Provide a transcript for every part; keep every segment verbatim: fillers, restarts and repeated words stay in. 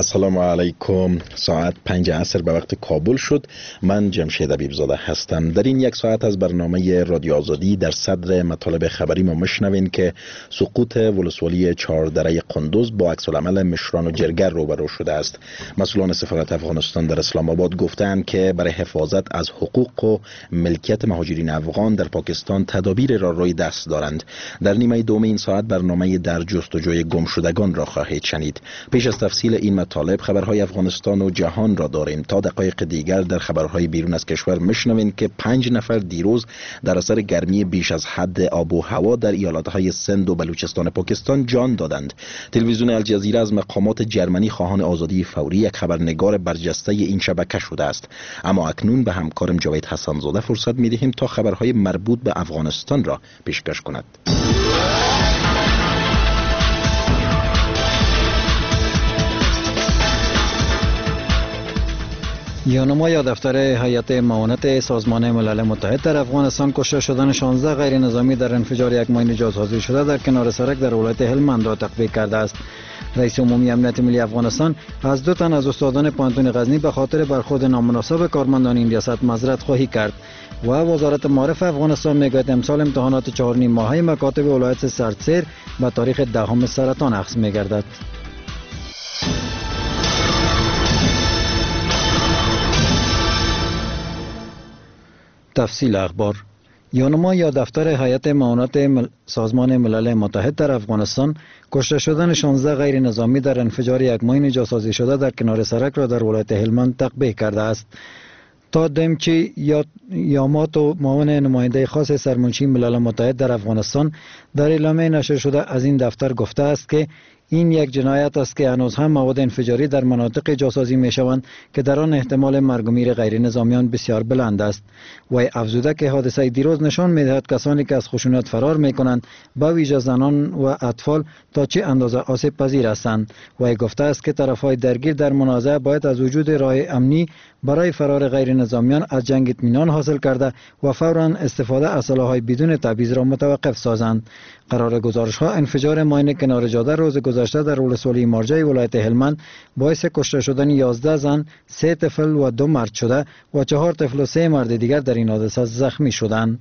السلام علیکم. ساعت پنج عصر به وقت کابل شد. من جمشید حبیبزاده هستم. در این یک ساعت از برنامه رادیو آزادی در صدر مطالب خبری ما مشنوین که سقوط ولسوالی چهاردره قندوز با عکس العمل مشران و جرگر روبرو شده است. مسئولان سفارت افغانستان در اسلام آباد گفتند که برای حفاظت از حقوق و ملکیت مهاجرین افغان در پاکستان تدابیر را روی دست دارند. در نیمه دوم این ساعت برنامه در جستجوی گمشدگان را خواهید شنید. پیش از تفصیل این مطالب خبرهای افغانستان و جهان را داریم. تا دقایق دیگر در خبرهای بیرون از کشور مشنوین که پنج نفر دیروز در اثر گرمی بیش از حد آب و هوا در ایالتهای سند و بلوچستان پاکستان جان دادند. تلویزیون الجزیره از مقامات جرمنی خواهان آزادی فوری یک خبرنگار برجسته این شبکه شده است. اما اکنون به همکارم جاوید حسن‌زاده فرصت می‌دهیم تا خبرهای مربوط به افغانستان را پیشکش کند. یانما یا دفتر هیئت معاونت سازمان ملل متحد در افغانستان کشته شدن شانزده غیر نظامی در انفجار یک ماین جاسازی شده در کنار سرک در ولایت هلمند را تقبیح کرده است. رئیس عمومی امنیت ملی افغانستان از دو تن از استادان پانتون غزنی به خاطر برخورد نامناسب کارمندان این ریاست معذرت خواهی کرد و وزارت معارف افغانستان میگوید امسال امتحانات چهار نیم ماهه مکاتب ولایت سردسیر به تاریخ دهم سرطان اخذ میگردد. تفصیل اخبار. یانما یا دفتر هیئت معاونت مل... سازمان ملل متحد در افغانستان کشته شدن شانزده غیر نظامی در انفجار یک ماین جاسازی شده در کنار سرک را در ولایت هلمند تقبیح کرده است. تا دمچی یا یاماتو معاون نماینده خاص سرمنشی ملل متحد در افغانستان در اعلامیه نشر شده از این دفتر گفته است که این یک جنایت است که هنوز هم مواد انفجاری در مناطق جاسازی می شوند که در آن احتمال مرگ و میر غیر نظامیان بسیار بلند است. و افزوده که حادثه دیروز نشان می دهد کسانی که از خشونت فرار می کنند با ویژه زنان و اطفال تا چه اندازه آسیب پذیر هستند. و گفته است که طرفهای درگیر در منازعه باید از وجود راه امنی برای فرار غیر نظامیان از جنگ اطمینان حاصل کرده و فوراً استفاده از سلاح‌های بدون تبعیض را متوقف سازند. قرار گزارش ها انفجار ماین کنار جاده روز گذشته در ولسوالی مارجه ولایت هلمند باعث کشته شدن یازده زن، سه طفل و دو مرد شده و چهار طفل و سه مرد دیگر در این حادثه زخمی شدند.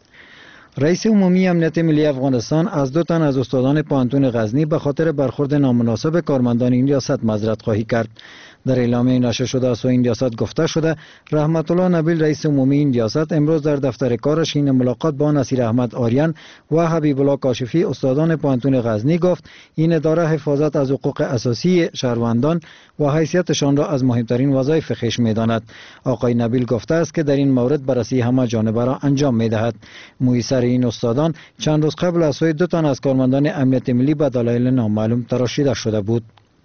رئیس عمومی امنیت ملی افغانستان از دو تن از استادان پانتون غزنی به خاطر برخورد نامناسب کارمندان این ریاست معذرت خواهی کرد. در اعلامیه نشر شده از این ریاست گفته شده رحمت الله نبیل رئیس عمومی این ریاست امروز در دفتر کارش حین ملاقات با نصیر احمد آریان و حبیب الله کاشفی استادان پانتون غزنی گفت این اداره حفاظت از حقوق اساسی شهروندان و حیثیتشان را از مهمترین وظایف خویش می‌داند. آقای نبیل گفته است که در این مورد بررسی همه جانبه را انجام می‌دهد. مویسر این استادان چند روز قبل از سوی دو تن از کارمندان امنیت ملی به دلایل نامعلوم تراشیده شده بود.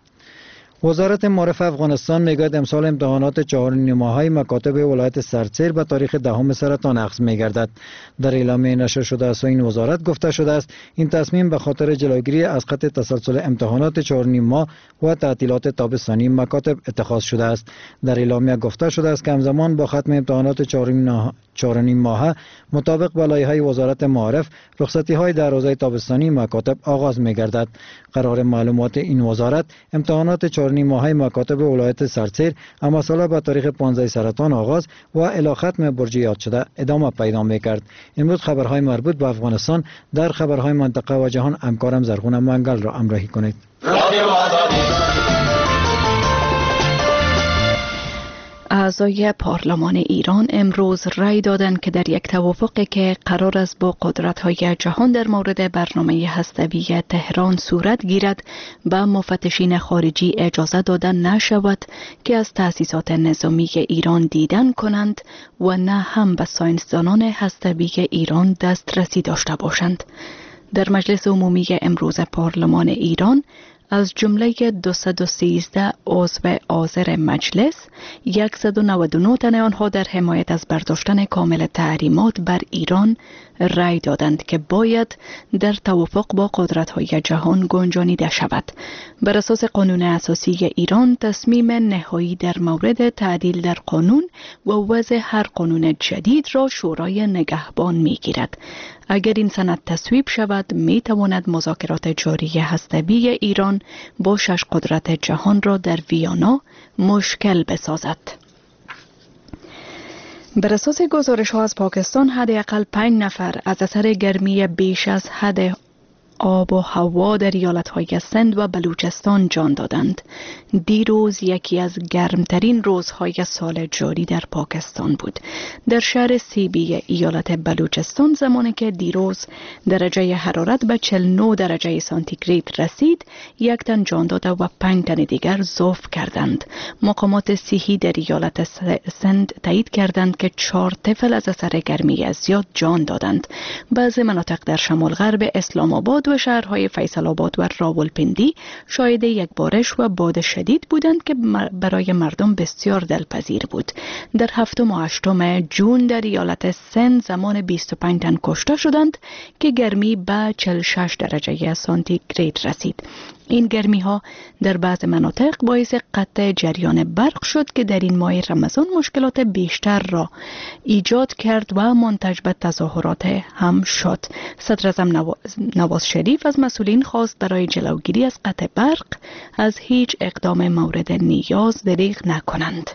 وزارت معارف افغانستان میگوید امسال امتحانات چهار نیم ماهه مکاتب ولایت سردسیر به تاریخ دهم سرطان اخذ میگردد. در اعلامیه نشر شده از این وزارت گفته شده است این تصمیم به خاطر جلوگیری از قطع تسلسل امتحانات چهار نیم ماه و تعطیلات تابستانی مکاتب اتخاذ شده است. در اعلامیه گفته شده است که همزمان با ختم امتحانات چهار نیم ماهه مطابق با لایحه وزارت معارف رخصتی های در روزهای تابستانی مکاتب آغاز میگردد. قرار معلومات این وزارت امتحانات چهار نیم ماهه مکاتب ولایت سردسیر اما ساله به تاریخ پانزده سرطان آغاز و الی ختم برج یاد شده ادامه پیدا میکرد. امروز خبرهای مربوط به افغانستان در خبرهای منطقه و جهان همکارم زرغون منگل را همراهی کنید. اعضای پارلمان ایران امروز رأی دادند که در یک توافقی که قرار است با قدرت‌های جهان در مورد برنامه هسته‌ای تهران صورت گیرد به مفتشین خارجی اجازه داده نشود که از تأسیسات نظامی ایران دیدن کنند و نه هم به ساینسدانان هسته‌ای ایران دسترسی داشته باشند. در مجلس عمومی امروز پارلمان ایران از جمله دویست و سیزده عضو حاضر مجلس، صد و نود و نه تن آنها در حمایت از برداشتن کامل تحریمات بر ایران رأی دادند که باید در توافق با قدرت‌های جهان گنجانیده شود. بر اساس قانون اساسی ایران تصمیم نهایی در مورد تعدیل در قانون و وضع هر قانون جدید را شورای نگهبان می‌گیرد. اگر این سند تصویب شود می تواند مذاکرات جاری هسته‌ای ایران با شش قدرت جهان را در ویانا مشکل بسازد. بر اساس گزارش ها از پاکستان حداقل پنج نفر از اثر گرمی بیش از حد آب و هوا در ایالت‌های سند و بلوچستان جان دادند. دیروز یکی از گرمترین روزهای سال جاری در پاکستان بود. در شهر سیبی ایالت بلوچستان زمانی که دیروز درجه حرارت به چهل و نه درجه سانتیگراد رسید، یک تن جان داده و پنج تن دیگر ضعف کردند. مقامات صحی در ایالت سند تایید کردند که چهار طفل از اثر گرمی زیاد جان دادند. بعضی مناطق در شمال غرب اسلام آباد و شهرهای فیصل آباد و راولپندی شاهد یک بارش و باد شدید بودند که برای مردم بسیار دلپذیر بود. در هفتم و هشتم جون در ایالت سند زمان بیست و پنج تن کشته شدند که گرمی به چهل و شش درجه سانتیگراد رسید. این گرمی ها در بعض مناطق باعث قطع جریان برق شد که در این ماه رمضان مشکلات بیشتر را ایجاد کرد و منتج به تظاهرات هم شد. صدر اعظم نواز شریف از مسئولین خواست برای جلوگیری از قطع برق از هیچ اقدام مورد نیاز دریغ نکنند.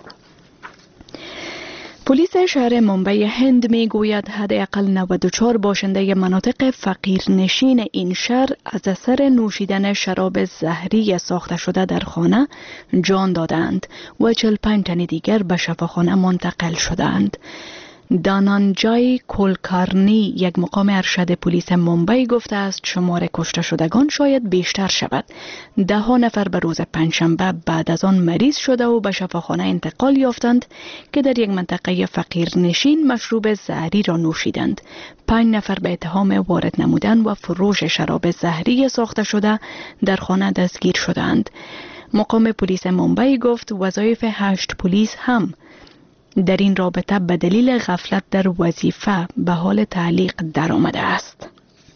پلیس شهر ممبئی هند می گوید حداقل نود و چهار باشنده مناطق فقیرنشین این شهر از اثر نوشیدن شراب زهری ساخته شده در خانه جان دادند و چهل و پنج تن دیگر به شفاخانه منتقل شدند. دانانجای کولکارنی، یک مقام ارشد پلیس ممبئی، گفته است شمار کشته شدگان شاید بیشتر شود. ده ها نفر به روز پنجشنبه بعد از آن مریض شده و به شفاخانه انتقال یافتند که در یک منطقه فقیرنشین مشروب زهری را نوشیدند. پنج نفر به اتهام وارد نمودن و فروش شراب زهری ساخته شده در خانه دستگیر شدند. مقام پلیس ممبئی گفت وظایف هشت پلیس هم در این رابطه به دلیل غفلت در وظیفه به حال تعلیق درآمده است.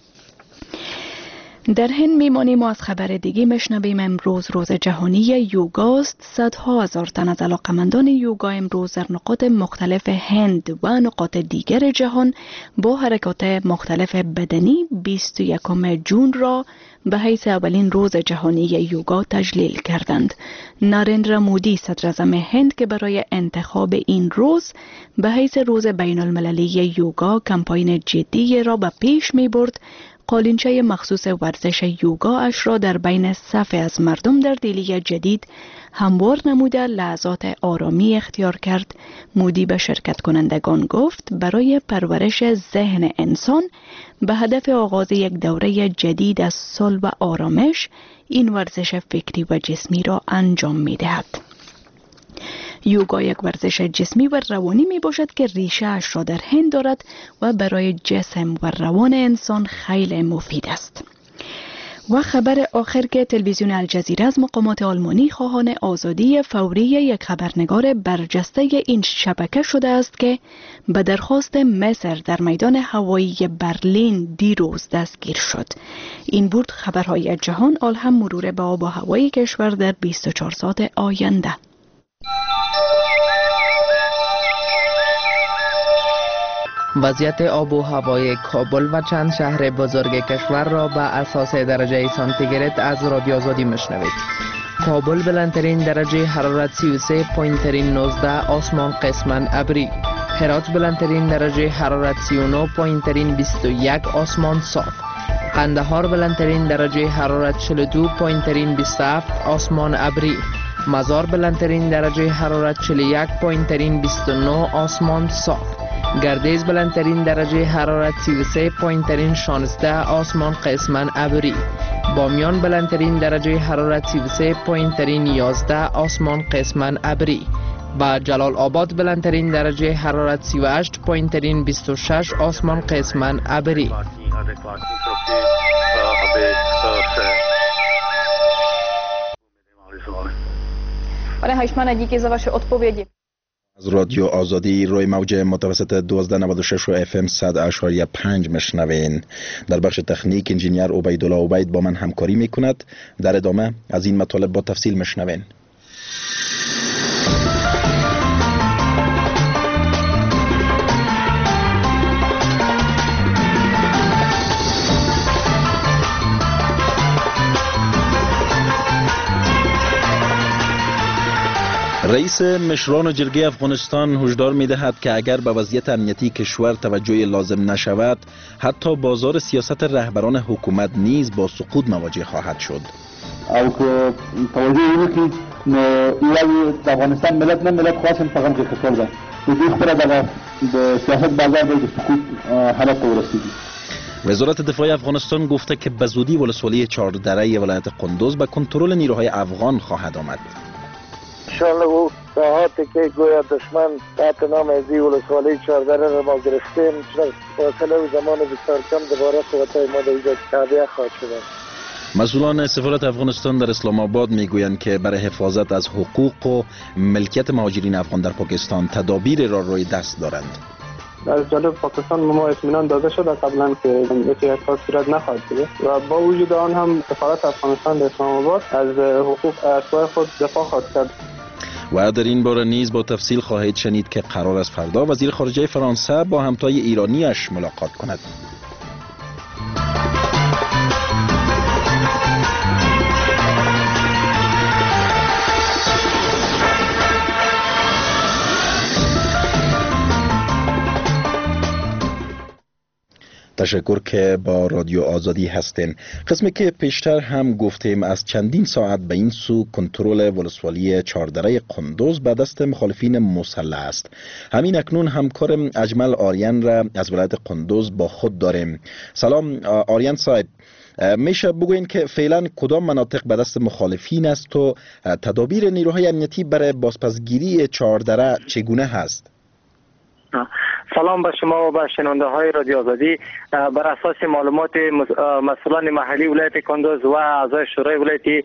در هند میمانیم و از خبر دیگه مشنویم. امروز روز جهانی یوگاست. صدها هزار تن از علاقمندان یوگا امروز در نقاط مختلف هند و نقاط دیگر جهان با حرکات مختلف بدنی بیست و یکم جون را به حیث اولین روز جهانی یوگا تجلیل کردند. نارندرا مودی صدر اعظم هند که برای انتخاب این روز به حیث روز بین المللی یوگا کمپاین جدی را به پیش می برد، قالینچه مخصوص ورزش یوگا اش را در بین صف از مردم در دهلی جدید هموار نموده لحظات آرامی اختیار کرد. مودی به شرکت کنندگان گفت برای پرورش ذهن انسان به هدف آغاز یک دوره جدید از صلح و آرامش این ورزش فکری و جسمی را انجام می دهد. یوگا یک ورزش جسمی و روانی می باشد که ریشه اش را در هند دارد و برای جسم و روان انسان خیلی مفید است. و خبر آخر که تلویزیون الجزیره از مقامات آلمانی خواهان آزادی فوری یک خبرنگار برجسته این شبکه شده است که به درخواست مصر در میدان هوایی برلین دیروز دستگیر شد. این بود خبرهای جهان. آل هم مرور به آب و هوای کشور در بیست و چهار ساعت آینده. وضعیت آب و هوای کابل و چند شهر بزرگ کشور را به اساس درجه سانتیگراد از رادیو آزادی میشنوید. کابل بلندترین درجه حرارت سی و سه و نوزده آسمان قسماً ابری. هرات بلندترین درجه حرارت سی و نه و بیست و یک آسمان صاف. قندهار بلندترین درجه حرارت چهل و دو و بیست و هفت آسمان ابری. مزار بلندترین درجه حرارت چهل و یک و بیست و نه آسمان صاف. گردیز بلندترین درجه حرارت سی و سه و شانزده آسمان قسماً ابری. بامیان بلندترین درجه حرارت سی و سه و یازده آسمان قسماً ابری. با جلال آباد بلندترین درجه حرارت سی و هشت و بیست و شش آسمان قسماً ابری. Pane Hajšmane, díky za vaše odpovědi. از رادیو آزادی روی موج متوسط دوازده نود و شش و اف ام صد اشاری پنج مشنوین. در بخش تکنیک انجینیر عبیدالله عبید با من همکاری میکند. در ادامه از این مطالب با تفصیل مشنوین. رئیس مشران جرگه افغانستان هشدار می‌دهد که اگر به وضعیت امنیتی کشور توجه لازم نشود، حتی بازار سیاست رهبران حکومت نیز با سقوط مواجه خواهد شد. او که توجه اینه که ایران افغانستان ملت نه ملت خواستن فقط که خسر ده دوی خبره در سیاست بازار به سقوط حالت ورسیدی. وزارت دفاع افغانستان گفته که به زودی ولسوالی چهاردره ولایت قندوز به کنترل نیروهای افغان خواهد آمد. انشاءالله او ساحاتی که گویا دشمن تحت نام ازی ولسوالی چهاردره را ما گرفتیم فاصله و زمان بسیار کم دوباره قوتهای ما در اینجا تابع خواهد شد. مسئولان سفارت افغانستان در اسلام آباد میگویند که برای حفاظت از حقوق و ملکیت مهاجرین افغان در پاکستان تدابیر را روی دست دارند. از جانب پاکستان ما اطمینان داده شده قبلا که یکی احساس صورت نخواهد شده و با وجود آن هم سفارت افغانستان در اسلام آباد از حقوق اشخاص خود دفاع خواهد کرد. و در این باره نیز با تفصیل خواهید شنید که قرار است فردا وزیر خارجه فرانسه با همتای ایرانیش ملاقات کند. تشکر که با رادیو آزادی هستین. قسمی که پیشتر هم گفتیم از چندین ساعت به این سو کنترل ولسوالی چهاردره قندوز به دست مخالفین مسلح است. همین اکنون همکار اجمل آریان را از ولایت قندوز با خود داریم. سلام آریان صاحب، میشه بگوین که فعلا کدام مناطق به دست مخالفین است و تدابیر نیروهای امنیتی برای بازپسگیری چهاردره چگونه هست؟ سلام به شما و به شنونده های رادیو آزادی. بر اساس معلومات مسئولان محلی ولایت قندوز و اعضای شورای ولایتی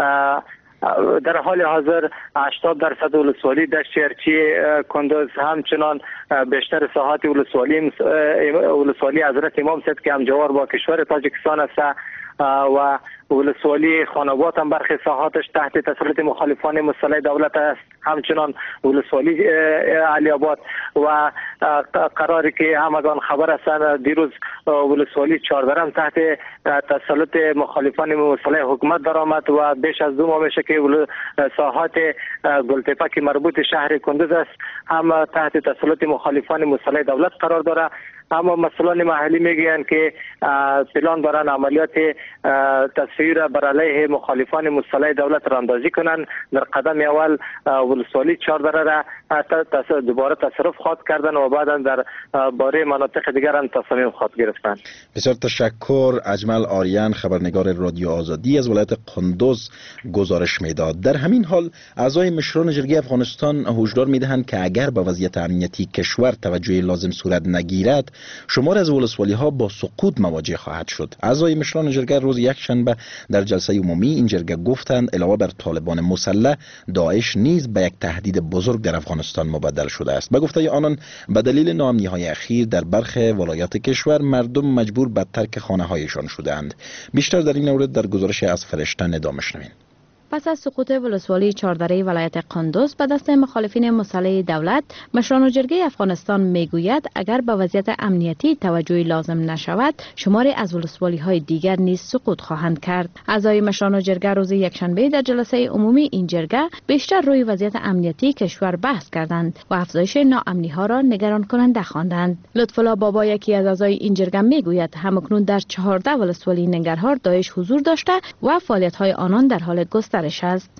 در حال حاضر هشتاد درصد ولسوالی در شهرچی قندوز همچنان بیشتر ساحات ولسوالی ولسوالی حضرت امام صاحب که همجوار با کشور تاجیکستان است و ولسوالی خانوات هم برخی ساحاتش تحت تسلط مخالفان مسلح دولت است، همچنان ولسوالی علی آباد و قراری که همگان خبر هستند دیروز ولسوالی چهاردره هم تحت تسلط مخالفان مسلح حکومت درآمد و بیش از دو ماه میشه که ساحات گلتپه که مربوط شهر قندوز است هم تحت تسلط مخالفان مسلح دولت قرار داره. اما مسئولان محلی میگویند که پلان دارن عملیات تصفیه بر علیه مخالفان مسلح دولت را اندازی کنند. در قدم اول ولسوالی چهاردره را دوباره تصرف خواهد کردن و بعدا در باره مناطق دیگر هم تصمیم خواهد گرفتن. بسیار تشکر. اجمل آریان خبرنگار رادیو آزادی از ولایت قندوز گزارش میداد. در همین حال اعضای مشران جرگه افغانستان هشدار میدهند که اگر با وضعیت امنیتی کشور توجه لازم صورت نگیرد شمار از ولسوالی ها با سقوط مواجه خواهد شد. اعضای مشران جرگه روز یکشنبه در جلسه عمومی این جرگه گفتند علاوه بر طالبان مسلح، داعش نیز به یک تهدید بزرگ در افغانستان مبدل شده است. به گفته آنان به دلیل ناامنی های اخیر در برخی ولایات کشور مردم مجبور به ترک خانه هایشان شدند. بیشتر در این مورد در گزارش از فرشته ندا میشنوید. پس از سقوط ولسوالی چهاردره ولایت قندوز به دست مخالفین مسلح دولت، مشران جرگه افغانستان میگوید اگر به وضعیت امنیتی توجهی لازم نشود، شماری از ولسوالی های دیگر نیز سقوط خواهند کرد. اعضای مشران جرگه روز یکشنبه در جلسه عمومی این جرگه بیشتر روی وضعیت امنیتی کشور بحث کردند و افزایش ناامنی ها را نگران کننده خواندند. لطفالله بابا یکی از اعضای این جرگه میگوید همکنون در چهارده ولسوالی ننگرهار داعش حضور داشته و فعالیت های آنان در حال گسترش است.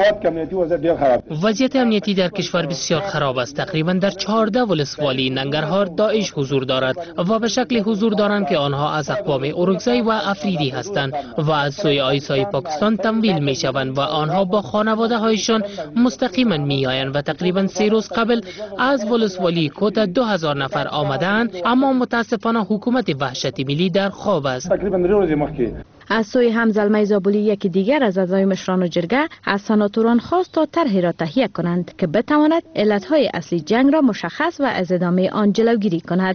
وضعیت امنیتی در کشور بسیار خراب است. تقریبا در چهارده ولسوالی ننگرهار داعش حضور دارد و به شکل حضور دارند که آنها از اقوام اورکزای و افریدی هستند و از سوی آیسای پاکستان تمویل می شوند و آنها با خانواده هایشان مستقیما می آیند و تقریبا سه روز قبل از ولسوالی کوتا دو هزار نفر آمدند، اما متاسفانه حکومت وحشت ملی در خواب است. از سوی همزلمه زابلی یکی دیگر از اعضای مشران جرگه از سناتوران خواست تا طرحی را تهیه کنند که بتواند علتهای اصلی جنگ را مشخص و از ادامه آن جلوگیری کند.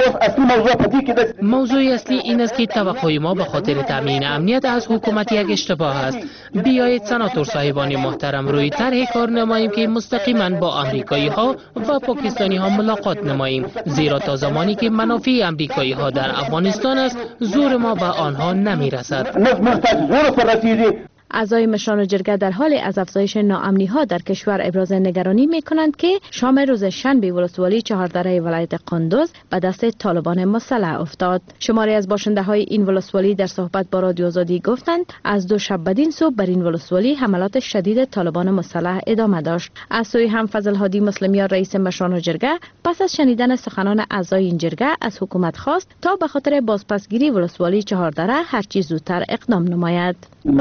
موضوع اصلی این است که توقع ما به خاطر تامین امنیت از حکومت یک اشتباه است. بیایید سناتور صاحبان محترم روی طرح کار نماییم که مستقیما با آمریکایی ها و پاکستانی ها ملاقات نماییم، زیرا تا زمانی که منافع آمریکایی ها در افغانستان است زور ما به آنها نمی رسد. اعضای مشران جرگه در حال از افزایش ناامنی ها در کشور ابراز نگرانی می کنند که شام روز شنبه ولسوالی چهاردره ولایت قندوز به دست طالبان مسلح افتاد. شماری از باشنده های این ولسوالی در صحبت با رادیو آزادی گفتند از دو شب بدین سو بر این ولسوالی حملات شدید طالبان مسلح ادامه داشت. از سوی هم فضل هادی مسلمیان رئیس مشران جرگه پس از شنیدن سخنان اعضای این جرگه از حکومت خواست تا به خاطر بازپسگیری ولسوالی چهاردره هرچی زودتر اقدام نماید.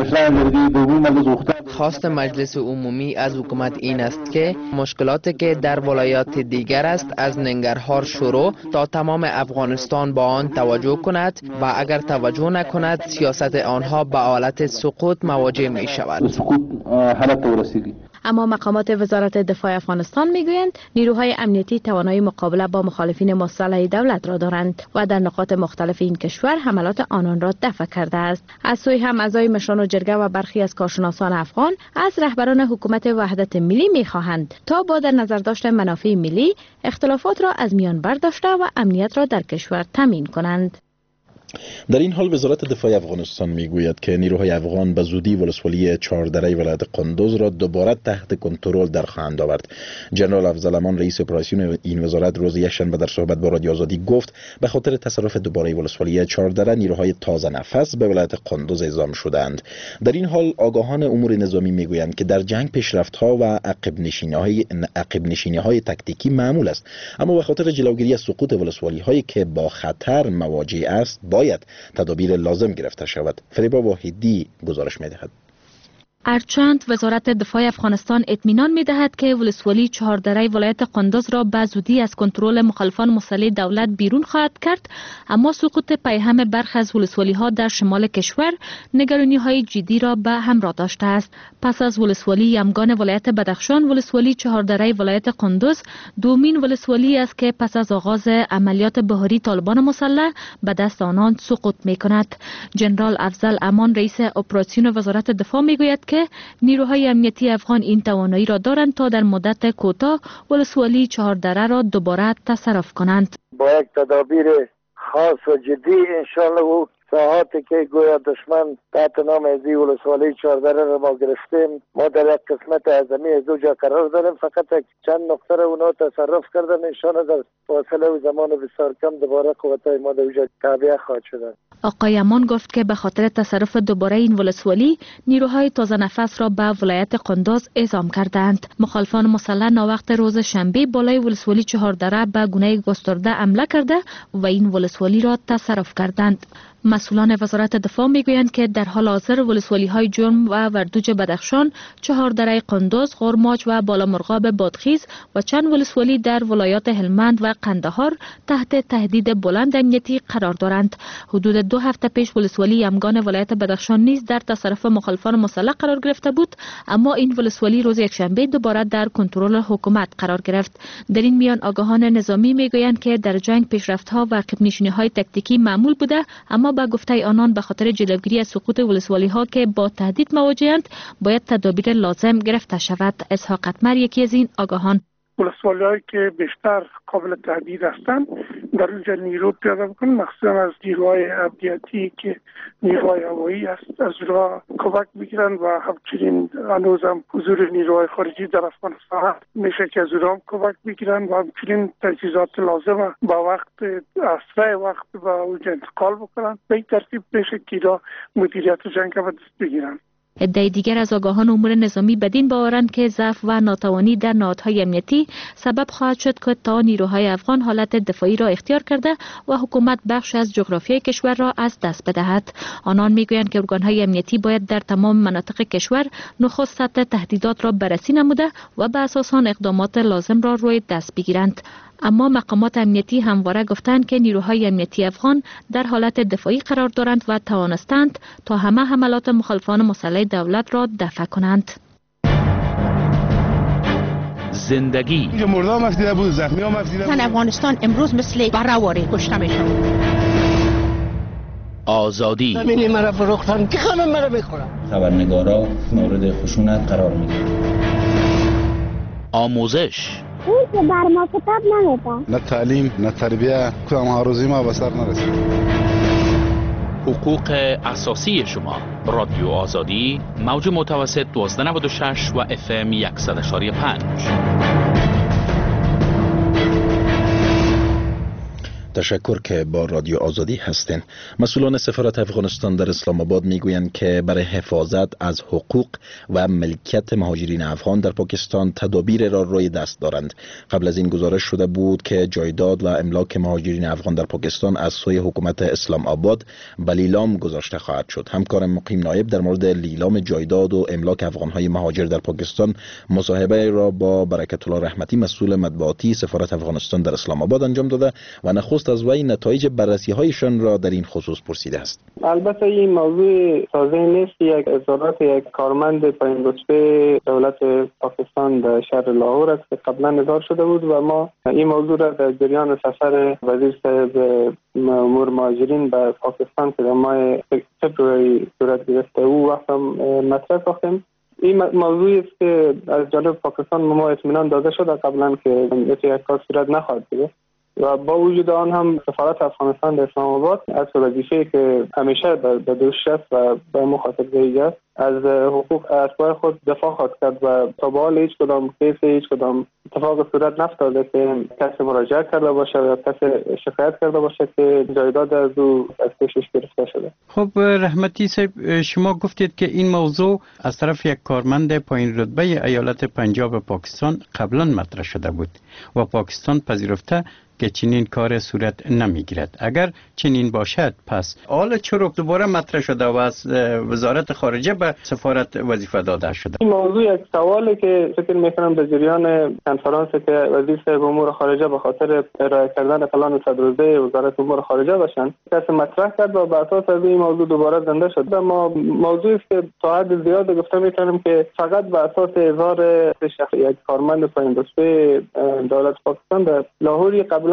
خواست مجلس عمومی از حکومت این است که مشکلاتی که در ولایات دیگر است از ننگرهار شروع تا تمام افغانستان با آن توجه کند و اگر توجه نکند سیاست آنها به حالت سقوط مواجه می شود. اما مقامات وزارت دفاع افغانستان میگویند نیروهای امنیتی توانایی مقابله با مخالفین مسلح دولت را دارند و در نقاط مختلف این کشور حملات آنان را دفع کرده است. از سوی هم اعضای مشران جرگه و برخی از کارشناسان افغان از رهبران حکومت وحدت ملی میخواهند تا با در نظر داشتن منافع ملی اختلافات را از میان برداشته و امنیت را در کشور تامین کنند. در این حال وزارت دفاع افغانستان میگوید که نیروهای افغان به زودی ولسوالی چهاردره ولایت قندوز را دوباره تحت کنترل در خواهند آورد. جنرال افضل امان رئیس اپراسیون این وزارت روز یکشنبه در صحبت با رادیو آزادی گفت به خاطر تصرف دوباره ولسوالی چهاردره نیروهای تازه نفس به ولایت قندوز اعزام شدند. در این حال آگاهان امور نظامی میگویند که در جنگ پیشرفت‌ها و عقب نشینی‌های عقب نشینی‌های تاکتیکی معمول است، اما به خاطر جلوگیری از سقوط ولسوالی‌هایی که با خطر مواجه است باید تدابیر لازم گرفته شود. فریبا واحدی گزارش می‌دهد. ارچند وزارت دفاع افغانستان اطمینان می‌دهد که ولسوالی چهاردره ولایت قندوز را به زودی از کنترل مخالفان مسلح دولت بیرون خواهد کرد، اما سقوط پیهم برخی از ولسوالی‌ها در شمال کشور نگرانی‌های جدی را به همراه داشته است. پس از ولسوالی یمگان ولایت بدخشان، ولسوالی چهاردره ولایت قندوز دومین ولسوالی است که پس از آغاز عملیات بهاری طالبان مسلح به دست آنان سقوط می‌کند. جنرال افضل امان رئیس اپراسیون وزارت دفاع می‌گوید که نیروهای امنیتی افغان این توانایی را دارند تا در مدت کوتاه ولسوالی چهاردره را دوباره تصرف کنند. با یک تدابیر خاص و جدی انشالله و ساعاتی که گویا دشمن تحت نام ازی ولسوالی چهاردره را ما گرفتیم، ما در یک قسمت اعظمی از دو جا قرار داریم، فقط چند نقطه را اونا تصرف کردن، انشالله در فاصله و زمان بسیار کم دوباره قوتای ما در اونجا تعبیه خواهد شدن. آقای امان گفت که به خاطر تصرف دوباره این ولسوالی نیروهای تازه نفس را به ولایت قندوز اعزام کردند. مخالفان مسلح ناوقت روز شنبه بالای ولسوالی چهاردره به گونه گسترده حمله کرده و این ولسوالی را تصرف کردند. مسئولان وزارت دفاع میگویند که در حال حاضر ولسوالی های جرم و وردوج بدخشان، چهاردره قندوز، قرماج و بالامرغاب بادخیز و چند ولسوالی در ولایات هلمند و قندهار تحت تهدید بلند امنیتی قرار دارند. حدود دو هفته پیش ولسوالی یمگان ولایت بدخشان نیز در تصرف مخالفان مسلح قرار گرفته بود، اما این ولسوالی روز یکشنبه دوباره در کنترل حکومت قرار گرفت. در این میان آگاهان نظامی میگویند که در جنگ پیشرفت‌ها و عقب نشینی‌های تاکتیکی معمول بوده، اما با گفته آنان به خاطر جلوگیری از سقوط ولسوالی‌ها که با تهدید مواجه‌اند باید تدابیر لازم گرفته شود. اسحاق اتمر یکی از این آگاهان: ولسوالی‌هایی که بیشتر قابل تهدید هستند در اونجا نیرو پیاده بکنن، مخصوصا از نیروهای امنیتی که نیروهای هوایی است از اونها کمک بگیرن و همچنین هنوز هم حضور نیروهای خارجی در افغانستان هست، میشه که از اونها کمک بگیرن و همچنین تجهیزات لازم با وقت اسرع وقت با اونجا انتقال بکنن. به این ترتیب میشه که را مدیریت جنگ به دست بگیرن. عده دیگر از آگاهان امور نظامی بدین باورند که ضعف و ناتوانی در نهادهای امنیتی سبب خواهد شد که تا نیروهای افغان حالت دفاعی را اختیار کرده و حکومت بخش از جغرافیای کشور را از دست بدهد. آنان میگویند که ارگانهای امنیتی باید در تمام مناطق کشور نخست سطح تهدیدات را بررسی نموده و به اساس آن اقدامات لازم را روی دست بگیرند. اما مقامات امنیتی همواره گفتند که نیروهای امنیتی افغان در حالت دفاعی قرار دارند و توانستند تا همه حملات مخالفان مسلح دولت را دفع کنند. زندگی مردم مفیده بود، زخمی ها مفیده بود. افغانستان امروز مثل برهواری کشته میشن. آزادی زمینی مرا فروختن که خانم مرا بخورن. خبرنگارا مورد خشونت قرار میگیرن. آموزش اون که بر ما کتاب نمیدن، نه تعلیم نه تربیه، کدام آرزوی ما به سر نرسید. حقوق اساسی شما. رادیو آزادی، موج متوسط دوازده نود و شش و اف ام صد و یک و پنج. تشکر که با رادیو آزادی هستین. مسئولان سفارت افغانستان در اسلام آباد میگویند که برای حفاظت از حقوق و ملکیت مهاجرین افغان در پاکستان تدابیر را روی دست دارند. قبل از این گزارش شده بود که جایداد و املاک مهاجرین افغان در پاکستان از سوی حکومت اسلام آباد به لیلام گذاشته خواهد شد. همکار مقیم نایب در مورد لیلام جایداد و املاک افغانهای مهاجر در پاکستان مصاحبه را با برکت الله رحمتی مسئول مطبوعاتی سفارت افغانستان در اسلام آباد انجام داده و نخست از وی نتایج بررسی هایشان را در این خصوص پرسیده است. البته این موضوع تازه نیست. یک اظهارات یک کارمند پایین رتبه دولت پاکستان در شهر لاهور است که قبلا اظهار شده بود و ما این موضوع را در جریان سفر وزیر صاحب امور مهاجرین به پاکستان که در ماه فبروری صورت گرفته او وقت مطرح ساختیم. این موضوعی است که از جانب پاکستان ما اطمینان داده شده قبلا که یک کار صورت نخواهد گرفت و با وجود آن هم سفارت افغانستان در اسلام آباد از وظیفه‌ای که همیشه به دوش است و به مخاطب است از حقوق اتباع خود دفاع خواهد کرد و تا به حال هیچ کدام کیس هیچ کدام اتفاق صورت نفتاده که کسی مراجعه کرده باشه یا کسی شکایت کرده باشه که جایداد از او از پیشش گرفته شده. خب رحمتی صاحب، شما گفتید که این موضوع از طرف یک کارمند پایین رتبه ایالت پنجاب پاکستان قبلا مطرح شده بود و پاکستان پذیرفته که چنین کار صورت نمیگیرد. اگر چنین باشد پس حالا چرا دوباره مطرح شده و از وزارت خارجه به سفارت وظیفه داده شده؟ این موضوع یک سوالی که فکر میکنم در جریان کنفرانس که وزیر صاحب امور خارجه به خاطر ارائه کردن پلان صد روزه وزارت امور خارجه باشن کسی مطرح کرد و بر اساس از این موضوع دوباره زنده شد. ما موضوعی است که تا حد زیاد گفته میتونیم که فقط به اساس اظهار شخص یک کارمند پایین رتبه دولت پاکستان در لاهور قبل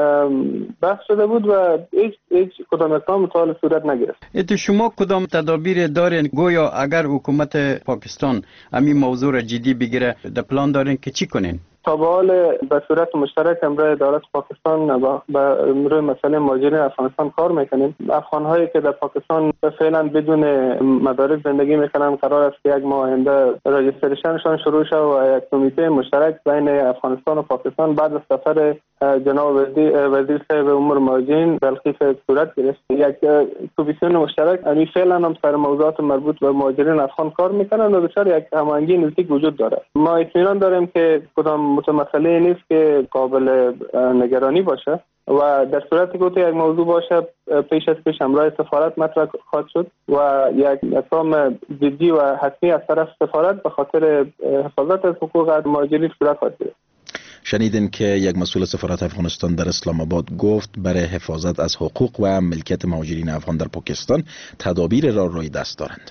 بحث شده بود و هیچ هیچ کدام اقدام تا حال صورت نگرفت. ات شما کدام تدابیر دارین گویا اگر حکومت پاکستان همین موضوع را جدی بگیره در پلان دارین که چی کنین؟ تا به حال به صورت مشترک امروز دولت پاکستان به امروز مسئله مهاجرین افغانستان کار میکنیم. افغان‌هایی که در پاکستان فعلا بدون مدارک زندگی میکنن قرار است که یک ماه آینده رجیستریشنشان شروع شود و یک کمیته مشترک بین افغانستان و پاکستان بعد از سفر جناب وزیر صاحب امور مهاجرین بلخیص صورت گرفت. یک کمیسیون مشترک امی فعلا هم سر موضوعات مربوط به مهاجرین افغان کار میکنن و بسیار یک هماهنگی نزدیک وجود داره. ما اطمینان داریم که کدام مسئله نیست که قابل نگرانی باشه و در صورتی که یک موضوع باشه پیش از پیش همراه سفارت مطرح خواهد شد و یک اقدام جدی و حتمی از طرف سفارت به خاطر حفاظت از حقوق مهاجرین صورت خواهد گرفت. شنیدین که یک مسئول سفارت افغانستان در اسلام آباد گفت برای حفاظت از حقوق و ملکیت مهاجرین افغان در پاکستان تدابیر را روی دست دارند.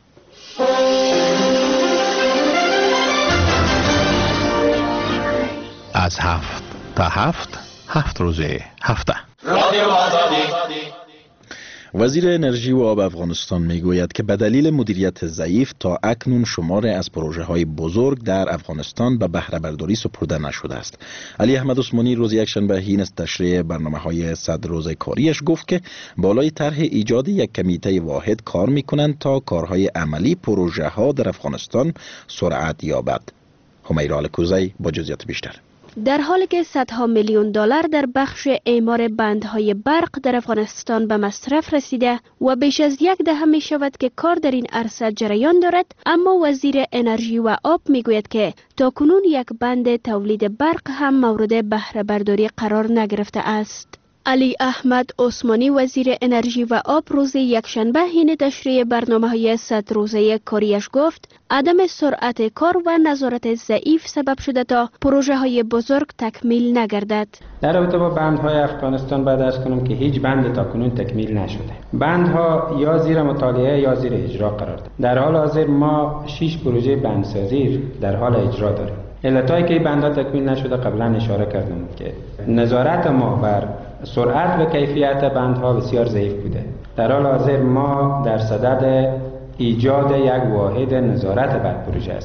از هفت تا هفت هفت روزه هفته رادیو آزادی. وزیر انرژی و آب افغانستان میگوید که به دلیل مدیریت ضعیف تا اکنون شمار از پروژه های بزرگ در افغانستان به بهره برداری سپرده نشده است. علی احمد عثمانی روز یکشنبه حین از تشریح برنامه های صد روزه کاریش گفت که بالای طرح ایجاد یک کمیته واحد کار میکنند تا کارهای عملی پروژه ها در افغانستان سرعت یابد. همیرا الکوزی با جزئیات بیشتر. در حالی که صدها میلیون دلار در بخش اعمار بندهای برق در افغانستان به مصرف رسیده و بیش از یک دهه می شود که کار در این عرصه جریان دارد، اما وزیر انرژی و آب می گوید که تاکنون یک بند تولید برق هم مورد بهره برداری قرار نگرفته است. علی احمد عثمانی وزیر انرژی و آب روز یکشنبه حین تشریح برنامه‌های صد روزه کاریش گفت عدم سرعت کار و نظارت ضعیف سبب شده تا پروژه های بزرگ تکمیل نگردد. در رابطه با بندهای افغانستان باید از کنم که هیچ بند تاکنون تکمیل نشده. بندها یا زیر مطالعه یا زیر اجرا قرار دارند. در حال حاضر ما شش پروژه بندسازی در حال اجرا داریم. علتایی که بندها تکمیل نشده قبلا اشاره کردم که نظارت ما بر سرعت و کیفیت بندها بسیار ضعیف بوده. در حال حاضر ما در صدد ایجاد یک واحد نظارت بر پروژه هستیم.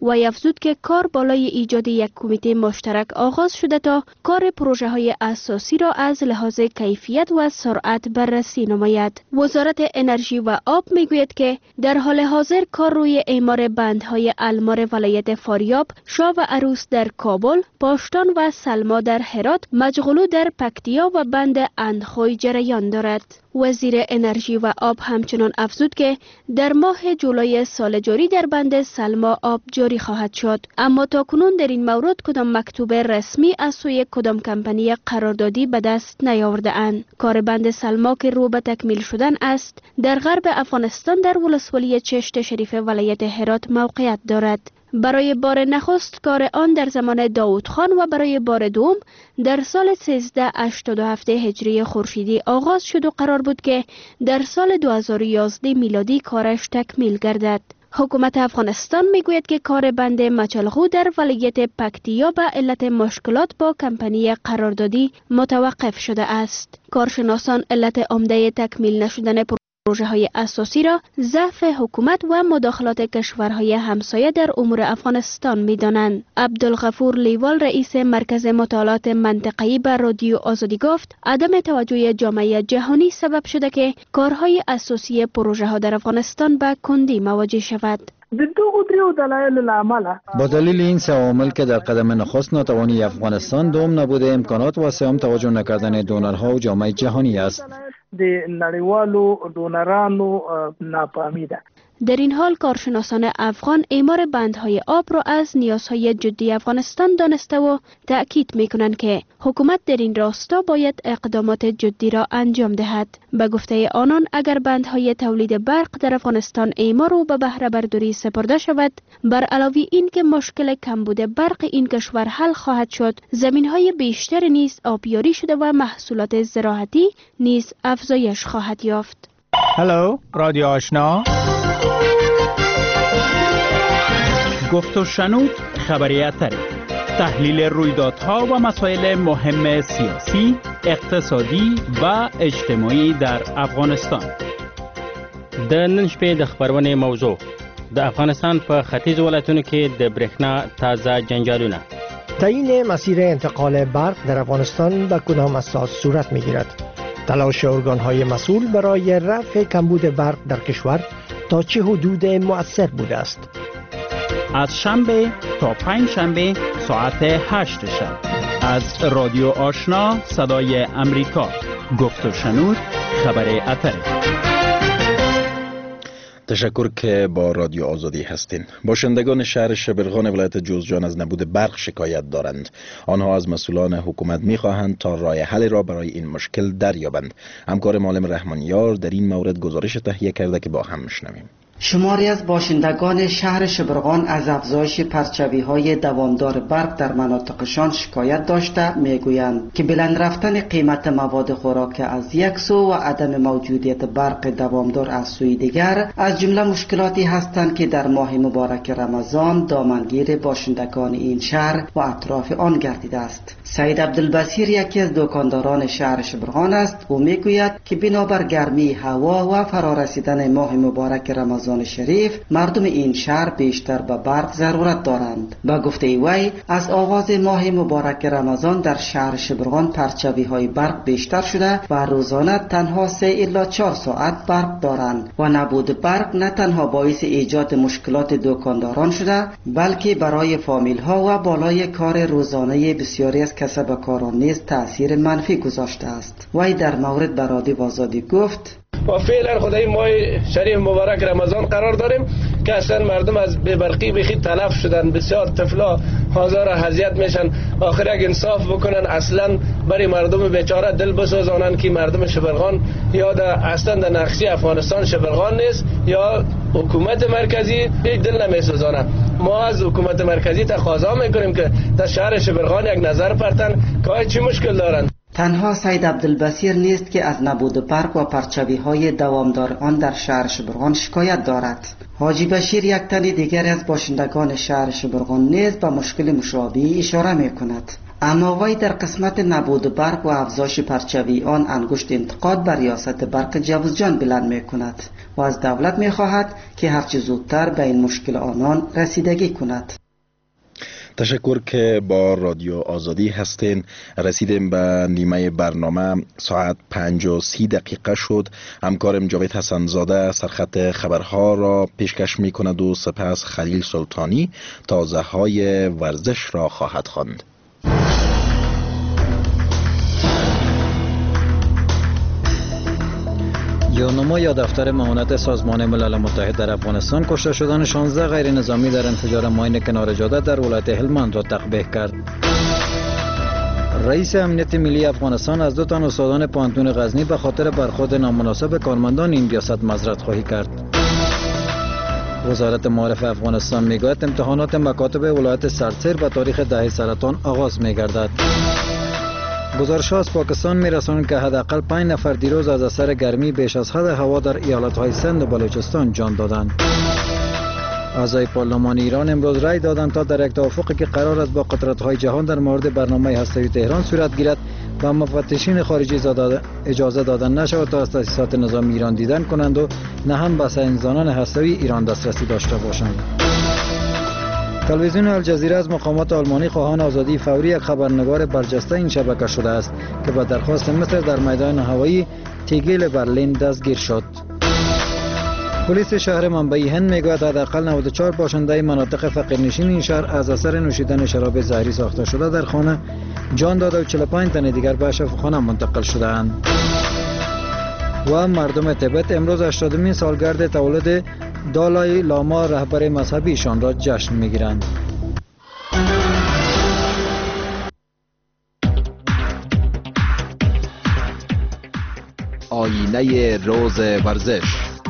وی افزود که کار بالای ایجاد یک کمیته مشترک آغاز شده تا کار پروژه های اساسی را از لحاظ کیفیت و سرعت بررسی نماید. وزارت انرژی و آب میگوید که در حال حاضر کار روی اعمار بندهای المار ولایت فاریاب، شاه و عروس در کابل، پاشتان و سلما در هرات، مجغلو در پکتیا و بند اندخوی جریان دارد. وزیر انرژی و آب همچنان افزود که در ماه جولای سال جاری در بند سلما آب جاری خواهد شد، اما تاکنون در این مورد کدام مکتوب رسمی از سوی کدام کمپانی قراردادی به دست نیاورده اند. کار بند سلما که رو به تکمیل شدن است در غرب افغانستان در ولسوالی چشت شریف ولایت هرات موقعیت دارد. برای بار نخست کار آن در زمان داود خان و برای بار دوم در سال سیزده هشتاد و هفت هجری خورشیدی آغاز شد و قرار بود که در سال دو هزار و یازده میلادی کارش تکمیل گردد. حکومت افغانستان میگوید که کار بند مچلغو در ولایت پکتیا به علت مشکلات با کمپانی قراردادی متوقف شده است. کارشناسان علت عمده تکمیل نشدن پروژه های اساسی را ضعف حکومت و مداخلات کشورهای همسایه در امور افغانستان می دانند. عبدالغفور لیوال رئیس مرکز مطالعات منطقه‌ای بر رادیو آزادی گفت عدم توجه جامعه جهانی سبب شده که کارهای اساسی پروژه ها در افغانستان به کندی مواجه شود. با دلیل این سه عامل که در قدم نخست ناتوانی افغانستان، دوم نبود امکانات و سوم توجه نکردن دونرها و جامعه جهانی است. د نړیوالو دونرانو ناپامی ده. در این حال کارشناسان افغان اعمار بندهای آب را از نیازهای جدی افغانستان دانسته و تأکید می کنند که حکومت در این راستا باید اقدامات جدی را انجام دهد. به گفته آنان اگر بندهای تولید برق در افغانستان اعمار و به بهره برداری سپرده شود، بر علاوه این که مشکل کمبود برق این کشور حل خواهد شد، زمینهای بیشتر نیز آبیاری شده و محصولات زراعتی نیز افزایش خواهد یافت. هلو رادیو آشنا، گفت و شنود خبریاتری، تحلیل رویدادها و مسائل مهم سیاسی، اقتصادی و اجتماعی در افغانستان. د نن شپې د خبرونې موضوع د افغانستان په ختیځ ولایتونو کې د برېښنا تازه جنجالونه، تعیین مسیر انتقال برق در افغانستان به کدام اساس صورت می‌گیرد، تلاش ارگان‌های مسئول برای رفع کمبود برق در کشور تا چه حدود مؤثر بوده است. از شنبه تا پنج شنبه ساعت هشت شب از رادیو آشنا صدای امریکا، گفت و شنود خبر اتر. تشکر که با رادیو آزادی هستین. باشندگان شهر شبرغان ولایت جوزجان از نبود برق شکایت دارند. آنها از مسئولان حکومت می‌خواهند تا راه حل را برای این مشکل دریابند. همکار معلم رحمانیار در این مورد گزارش تهیه کرده که با هم میشنویم. شماری از باشندگان شهر شبرغان از افزایش پرچوی‌های دوامدار برق در مناطقشان شکایت داشته میگویند که بلند رفتن قیمت مواد خوراک از یک سو و عدم موجودیت برق دوامدار از سوی دیگر از جمله مشکلاتی هستند که در ماه مبارک رمضان دامنگیر باشندگان این شهر و اطراف آن گردیده است. سید عبدالبصیر یکی از دکانداران شهر شبرغان است. او میگوید که بنابر گرمی هوا و فرارسیدن ماه مبارک رمضان شریف مردم این شهر بیشتر به برق ضرورت دارند. با گفته وی از آغاز ماه مبارک رمضان در شهر شبرغان پرچوی های برق بیشتر شده و روزانه تنها سه الی چهار ساعت برق دارند و نبود برق نه تنها باعث ایجاد مشکلات دکانداران شده بلکه برای فامیل ها و بالای کار روزانه بسیاری از کسبکاران نیز تأثیر منفی گذاشته است. وی در مورد به رادیو آزادی گفت و فعلا خدای ماه شریف مبارک رمضان قرار داریم که اصلا مردم از بی‌برقی بخی تلف شدن، بسیار طفلا هزار اذیت میشن. آخر یک انصاف بکنن، اصلا برای مردم بیچاره دل بسوزانن که مردم شبرغان یا در اصلا در نقشه افغانستان شبرغان نیست یا حکومت مرکزی دل نمیسوزانه. ما از حکومت مرکزی تقاضا میکنیم که در شهر شبرغان یک نظر پرتن که چی مشکل دارن. تنها سید عبدالبصیر نیست که از نبود برق و پرچوی های دوامدار آن در شهر شبرغان شکایت دارد. حاجی بشیر یک تن دیگر از باشندگان شهر شبرغان نیز به مشکل مشابه اشاره می کند. اما وی در قسمت نبود برق و افزایش پرچوی آن انگشت انتقاد بر ریاست برق جوزجان بلند می کند و از دولت می خواهد که هرچه زودتر به این مشکل آنان رسیدگی کند. تشکر که با رادیو آزادی هستین. رسیدیم به نیمه برنامه. ساعت پنج و سی دقیقه شد. همکارم جاوید حسن زاده سرخط خبرها را پیشکش می کند و سپس خلیل سلطانی تازه های ورزش را خواهد خواند. یونما یا دفتر معاونت سازمان ملل متحد در افغانستان کشته شدن شانزده غیر نظامی در انفجار ماین کنار جاده در ولایت هلمند را تقبیح کرد. رئیس امنیت ملی افغانستان از دو تن استادان پوهنتون غزنی به خاطر برخورد نامناسب کارمندان این ریاست معذرت خواهی کرد. وزارت معارف افغانستان میگوید امتحانات مکاتب ولایت سرسیر به تاریخ ده سرطان آغاز میگردد. گزارش ها از پاکستان میرسانند که حداقل پنج نفر دیروز از اثر گرمی بیش از حد هوا در ایالت‌های سند و بلوچستان جان دادند. اعضای پارلمان ایران امروز رأی دادند تا در یک توافقی که قرار است با قدرت‌های جهان در مورد برنامه هسته‌ای تهران صورت گیرد و مفتشین خارجی اجازه دادن نشود تا از تأسیسات نظامی ایران دیدن کنند و نه هم به سنگزنان هسته‌ای ایران دسترسی داشته باشند. تلویزیون الجزیره از مقامات آلمانی خواهان آزادی فوری یک خبرنگار برجسته این شبکه شده است که به درخواست مصر در میدان هوایی تیگیل برلین دستگیر شد. پلیس شهر منبعی هند میگوید حداقل نود و چهار باشنده مناطق فقیرنشین این شهر از اثر نوشیدن شراب زهری ساخته شده در خانه جان داده و چهل و پنج تن دیگر به شفاخانه منتقل شده‌اند. و مردم تبت امروز هشتادمین سالگرد تولد دالای لاما رهبر مذهبیشان را جشن میگیرند. آینه روز ورزش.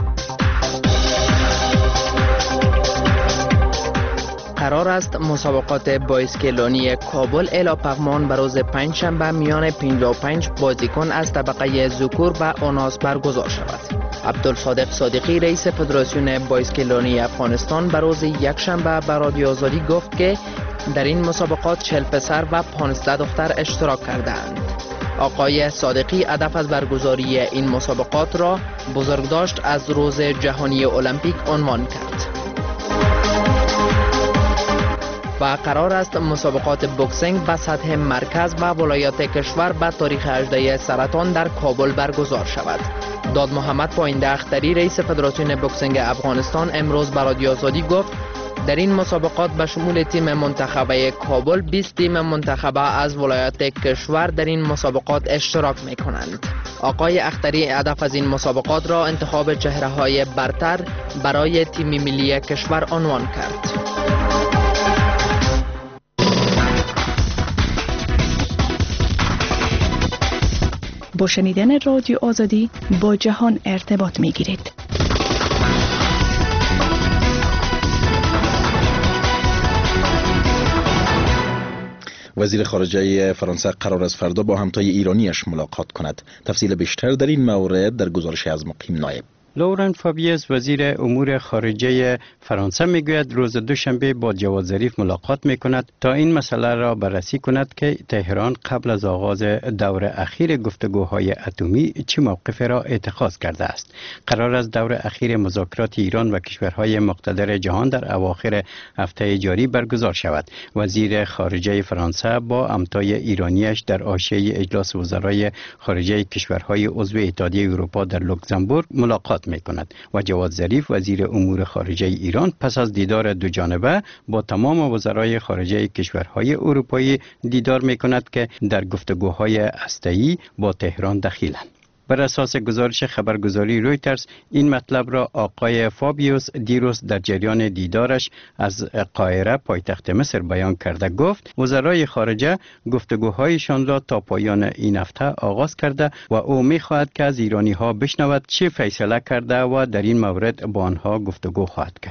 قرار است مسابقات بایسکلونی کابل الاپغمان به روز پنجشنبه میان پنجاه و پنج بازیکن از طبقه ذکور و اناث برگزار شود. عبدالصادق صادقی رئیس فدراسیون بایسکلونی افغانستان به روز یکشنبه به رادیو آزادی گفت که در این مسابقات چهل پسر و پانزده دختر اشتراک کردند. آقای صادقی هدف از برگزاری این مسابقات را بزرگداشت از روز جهانی المپیک عنوان کرد. و قرار است مسابقات بوکسینگ به سطح مرکز و ولایات کشور به تاریخ هجدهم سرطان در کابل برگزار شود. داد محمد پاینده اختری رئیس فدراسیون بوکسینگ افغانستان امروز به رادیو آزادی گفت در این مسابقات به شمول تیم منتخبه کابل بیست تیم منتخبه از ولایات کشور در این مسابقات اشتراک می کنند. آقای اختری هدف از این مسابقات را انتخاب چهره‌های برتر برای تیم ملی کشور عنوان کرد. با شنیدن رادیو آزادی با جهان ارتباط می گیرید. وزیر خارجه فرانسه قرار است فردا با همتای ایرانیش ملاقات کند. تفصیل بیشتر در این مورد در گزارش از مقیم نایب. لورن فابیز وزیر امور خارجه فرانسه میگوید روز دوشنبه با جواد ظریف ملاقات میکند تا این مسئله را بررسی کند که تهران قبل از آغاز دور اخیر گفتگوهای اتمی چه موقف را اتخاذ کرده است. قرار است دور اخیر مذاکرات ایران و کشورهای مقتدر جهان در اواخر هفته جاری برگزار شود. وزیر خارجه فرانسه با همتای ایرانیش در حاشیه اجلاس وزرای خارجه کشورهای عضو اتحادیه اروپا در لوکزامبورگ ملاقات می کند و جواد ظریف وزیر امور خارجه ایران پس از دیدار دو جانبه با تمام وزرای خارجه کشورهای اروپایی دیدار می کند که در گفتگوهای هسته‌ای با تهران دخیلند. بر اساس گزارش خبرگزاری رویترز این مطلب را آقای فابیوس دیروز در جریان دیدارش از قاهره پایتخت مصر بیان کرده. گفت وزرای خارجه گفتگوهایشان را تا پایان این هفته آغاز کرده و او می‌خواهد که از ایرانی ها بشنود چه فیصله کرده و در این مورد با آنها گفتگو خواهد کرد.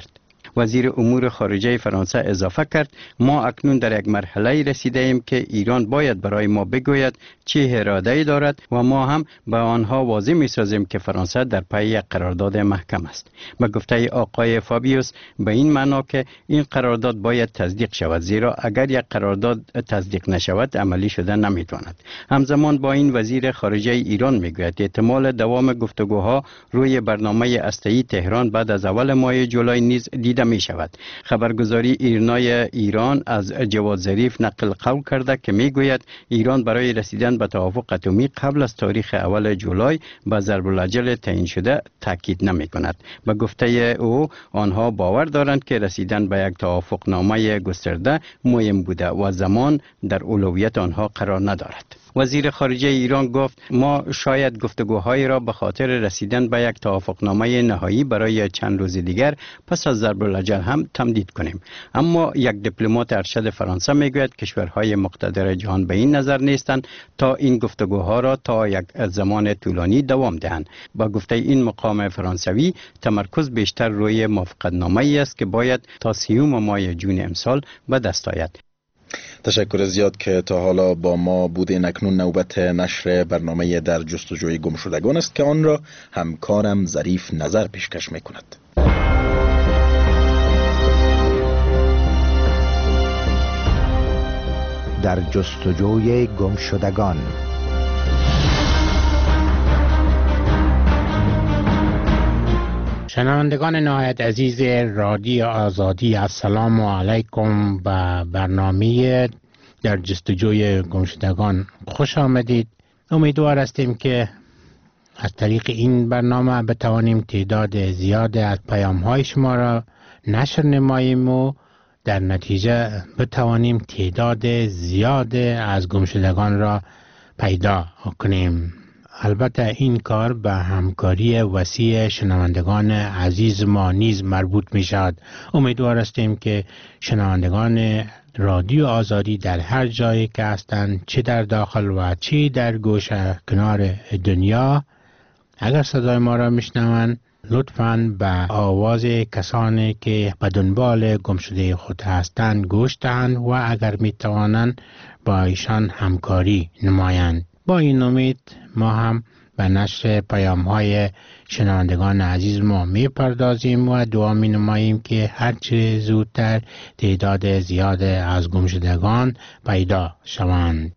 وزیر امور خارجه فرانسه اضافه کرد ما اکنون در یک مرحله رسیده ایم که ایران باید برای ما بگوید چه اراده‌ای دارد و ما هم به آنها واضح می‌سازیم که فرانسه در پی یک قرارداد محکم است. به گفته آقای فابیوس به این معنا که این قرارداد باید تصدیق شود، زیرا اگر یک قرارداد تصدیق نشود عملی شده نمی‌تواند. همزمان با این وزیر خارجه ایران میگوید احتمال دوام گفتگوها روی برنامه هسته‌ای تهران بعد از اول ماه جولای نیز دیده می شود. خبرگزاری ایرنای ایران از جواد ظریف نقل قول کرده که می گوید ایران برای رسیدن به توافق اتمی قبل از تاریخ اول جولای به ضرب الاجل تعیین شده تاکید نمی کند. به گفته او آنها باور دارند که رسیدن به یک توافق نامه گسترده مهم بوده و زمان در اولویت آنها قرار ندارد. وزیر خارجه ایران گفت ما شاید گفتگوهای را به خاطر رسیدن به یک توافقنامه نهایی برای چند روز دیگر پس از ضرب الاجل هم تمدید کنیم، اما یک دیپلمات ارشد فرانسه میگوید کشورهای مقتدر جهان به این نظر نیستند تا این گفتگوها را تا یک زمان طولانی دوام دهند. با گفته این مقام فرانسوی تمرکز بیشتر روی موافقتنامه ای است که باید تا سیوم ماه جون امسال به دست آید. تشکر زیاد که تا حالا با ما بودین. اکنون نوبت نشر برنامه در جستجوی گمشدگان است که آن را همکارم ظریف نظر پیشکش می کند. در جستجوی گمشدگان. شنوندگان نهایت عزیز رادیو آزادی، السلام علیکم. به برنامه در جستجوی گمشدگان خوش آمدید. امیدوار هستیم که از طریق این برنامه بتوانیم تعداد زیاد از پیام های شما را نشر نماییم و در نتیجه بتوانیم تعداد زیاد از گمشدگان را پیدا کنیم. البته این کار به همکاری وسیع شنوندگان عزیز ما نیز مربوط می شود. امیدوار هستیم که شنوندگان رادیو آزادی در هر جایی که هستند، چه در داخل و چه در گوشه کنار دنیا، اگر صدای ما را میشنوند لطفاً به آواز کسانی که به دنبال گمشده خود هستند گوش دهند و اگر می توانند با ایشان همکاری نمایند. با این امید ما هم به نشر پیام های شنوندگان عزیز ما می پردازیم و دعا می نماییم که هرچه زودتر تعداد زیاد از گمشدگان پیدا شوند.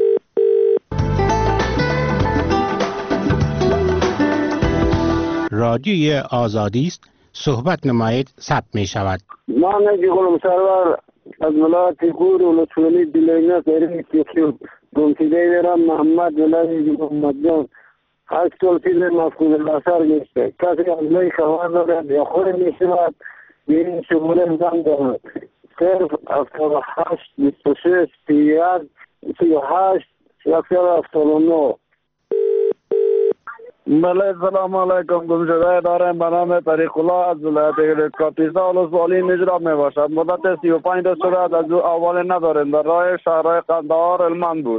رادیوی آزادی است، صحبت نمایید، ثبت می شود. ما نجی غلام سرور از ولایت گور و لطفالی دلینا داریم که گمشده دارم محمد ولایت محمد جان هشت سال پیش مفقود الاثر میشه. کسی از لای خبر دارد یا خود میشود به این شماره زن دارد صرف هفتاد و هشت بیست و شش سی یک سی و هشت یکصد و هفتاد و نه. بله سلام علیکم. گمشده دارم به نام طریق الله از ولایت کاپیسا ولسوالی نجراب می باشد. مدت سی و پنج روز شده از او اول نداریم. در راه شهرهای قندهار علمان بود.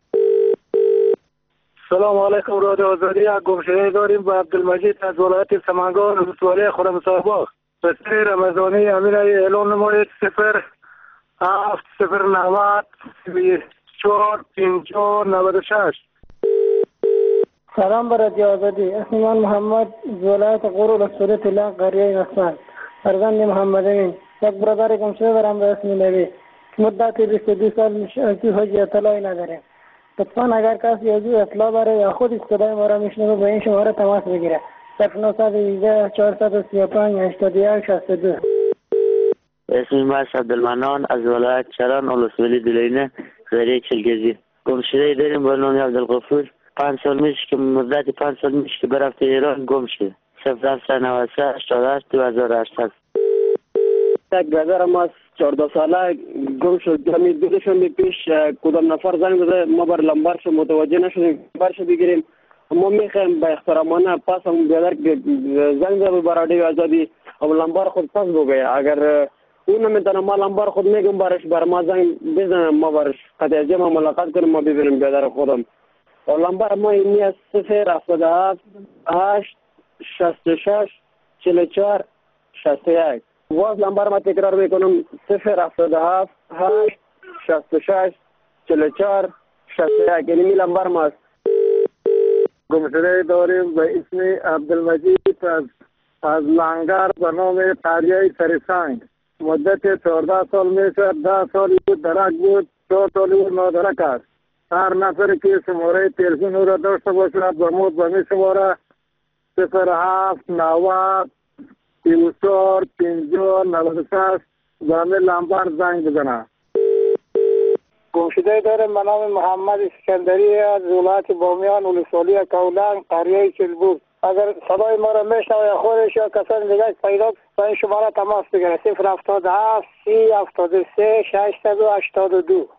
سلام علیکم. رادیو آزادی گمشده داریم با عبدالمجید از ولایت سمنگان ولسوالی خرمسارباغ. پسر رمضانی امین اعلان نمایید صفر هفت صفر نود چهار پنجاه نود و شش. سلام بر رادیو آزادی. اسم من محمد ولایت غور ولسوالی طلاق قریه نسبان فرزند محمد امین. یک برادر گمشده دارم به اسم نبی که مدت بیست و دو سال از حج اطلاعی نداره. لطفاً اگر کسی از او اطلاع داره یا خود صدای ما را میشنوه به این شماره تماس بگیره. صفر نه یک یک چهارصد و سی و پنج هشتاد و یک شصت و دو. اسم من عبدالمنان از ولایت چران ولسوالی دلینه قریه چلگزی. گمشده داریم به نام عبدالغفور. پنج سال میشه که مدت پنج سال میشه که برفته ایران گم شده. صفر هفت نود و سه هشتاد و هشت دو هزار و هشتصد. یک برادرم از چهارده ساله گم شد. همی دو شنبه پیش کدام نفر زنگ زده ما بر لمبرش متوجه نشدیم. لمبرش بگیریم. ما میخوایم به احترامانه پس هم برادر زنگ زده بر رادیو آزادی او لمبر خود پس بگه. اگر اون نمیتونه ما لمبر خود میگم برش بر ما زنگ بزنم ما برش قطع جمع ملاقات کنیم ما ببینیم برادر خودم. لمبر ما اینی از صفر هفتاد و هفت هشت شصت و شش چهل و چهار شصت و یک. باز لمبر ما تکرار میکنم صفر هفتاد و هفت هشت شصت و شش چهل و چهار شصت و یک. یعنی لمبر ماست. گمشده داریم به اسم عبدالمجید از از لنگر به نام قریه سرسنگ. مدت چهارده سال میشه. ده سالی بود درک بود، چهار سالی بود نادرک است. هر نفری که شماره تلفن او را داشته باشد برمود به می شماره صفر هفت نود سی و چهار پنجاه نود و شش به همه لمبر زنگ بزنه. گمشده دارم به نام محمد اسکندری از ولایت بامیان ولسوالی کولنگ قریه چلبور. اگر صدای ما را میشنوه یا خودش یا کسان دیگه پیدا با این شماره تماس بگیره صفر هفتاد و هفت سی هفتاد و سه ششصد و هشتاد و دو.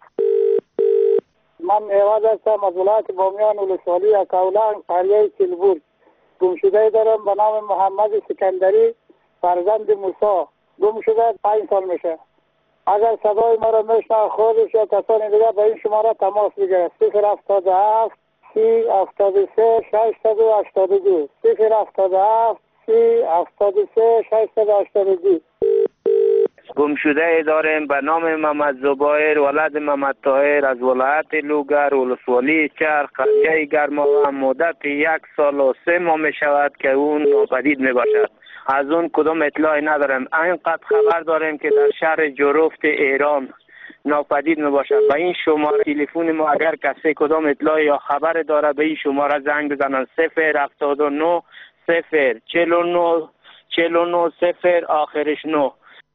من ایواز هستم از ولایت بامیان ولسوالی کولنگ قریه چلبور. گمشده دارم به نام محمد اسکندری فرزند موسی. گمشده پنج سال میشه. اگر صدای ما را میشنوه خودش یا کسان دیگه به این شماره تماس بگیره صفر هفتاد و هفت سی هفتاد و سه ششصد و هشتاد و دو صفر هفتاد و هفت سی هفتاد و سه ششصد و هشتاد و دو. گمشده داریم به نام محمد زبایر ولد محمد طاهر از ولایت لوگر ولسوالی چرخ قریه گرماوه. مدت یک سال و سه ماه می شود که اون ناپدید می باشد. از اون کدام اطلاعی ندارم. اینقدر خبر داریم که در شهر جروفت ایران ناپدید می باشد. به این شماره تلفن ما اگر کسی کدام اطلاعی یا خبر داره به این شماره زنگ بزنن صفر هفتاد و نه صفر چهل و نه چهل و نه صفر آخرش نه.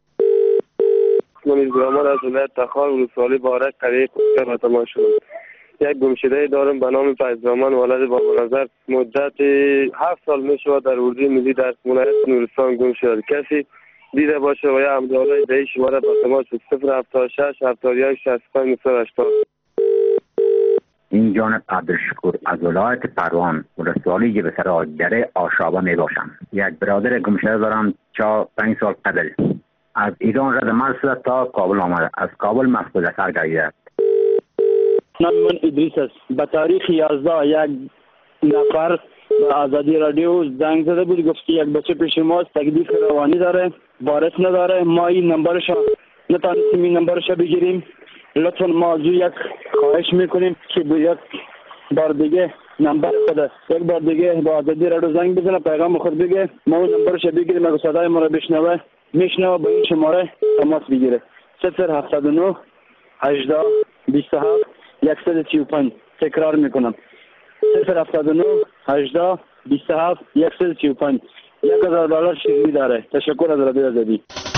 من برامر از ولایت تخار ولسوالی بارک قریه کوکر به تماس شدم. یک گمشده دارم به نام فیض‌زمان ولد بابا نظر. مدت هفت سال می شود در اردوی ملی در ولایت نورستان گم شده. کسی دیده باشه و یا امدادای دهی شماره به تماس صفر هفتاد و شش هفتاد و یک شصت و پنج هشتاد. این جانب عبدالشکور از ولایت پروان ولسوالی جبسر آجره آشابه می باشم. یک برادر گمشده دارم چا پنج سال قبل از ایران رد مرز تا کابل آمده. از کابل مفقود اثر گردیده. نام من ادریس است. به تاریخ یازده یک نفر به آزادی رادیو زنگ زده بود، گفت که یک بچه پیش ماست تکلیف روانی داره، وارث نداره، ما این نمبرش نتانستیم این نمبرش بگیریم. لطفا ما از یک خواهش میکنیم که به یک بار دیگه نمبر خود یک بار دیگه به آزادی رادیو زنگ بزنه، پیغام خود بگه، ما اون نمبرش بگیریم. اگه صدای ما رو بشنوه میشنوه با این شماره تماس بگیره صفر هفتاد و نه هجده بیست و هفت صد و سی و پنج. تکرار میکنم صفر هفتاد و نه هجده بیست و هفت صد و سی و پنج. یک هزار دلار شیرینی داره. تشکر از رادیو آزادی.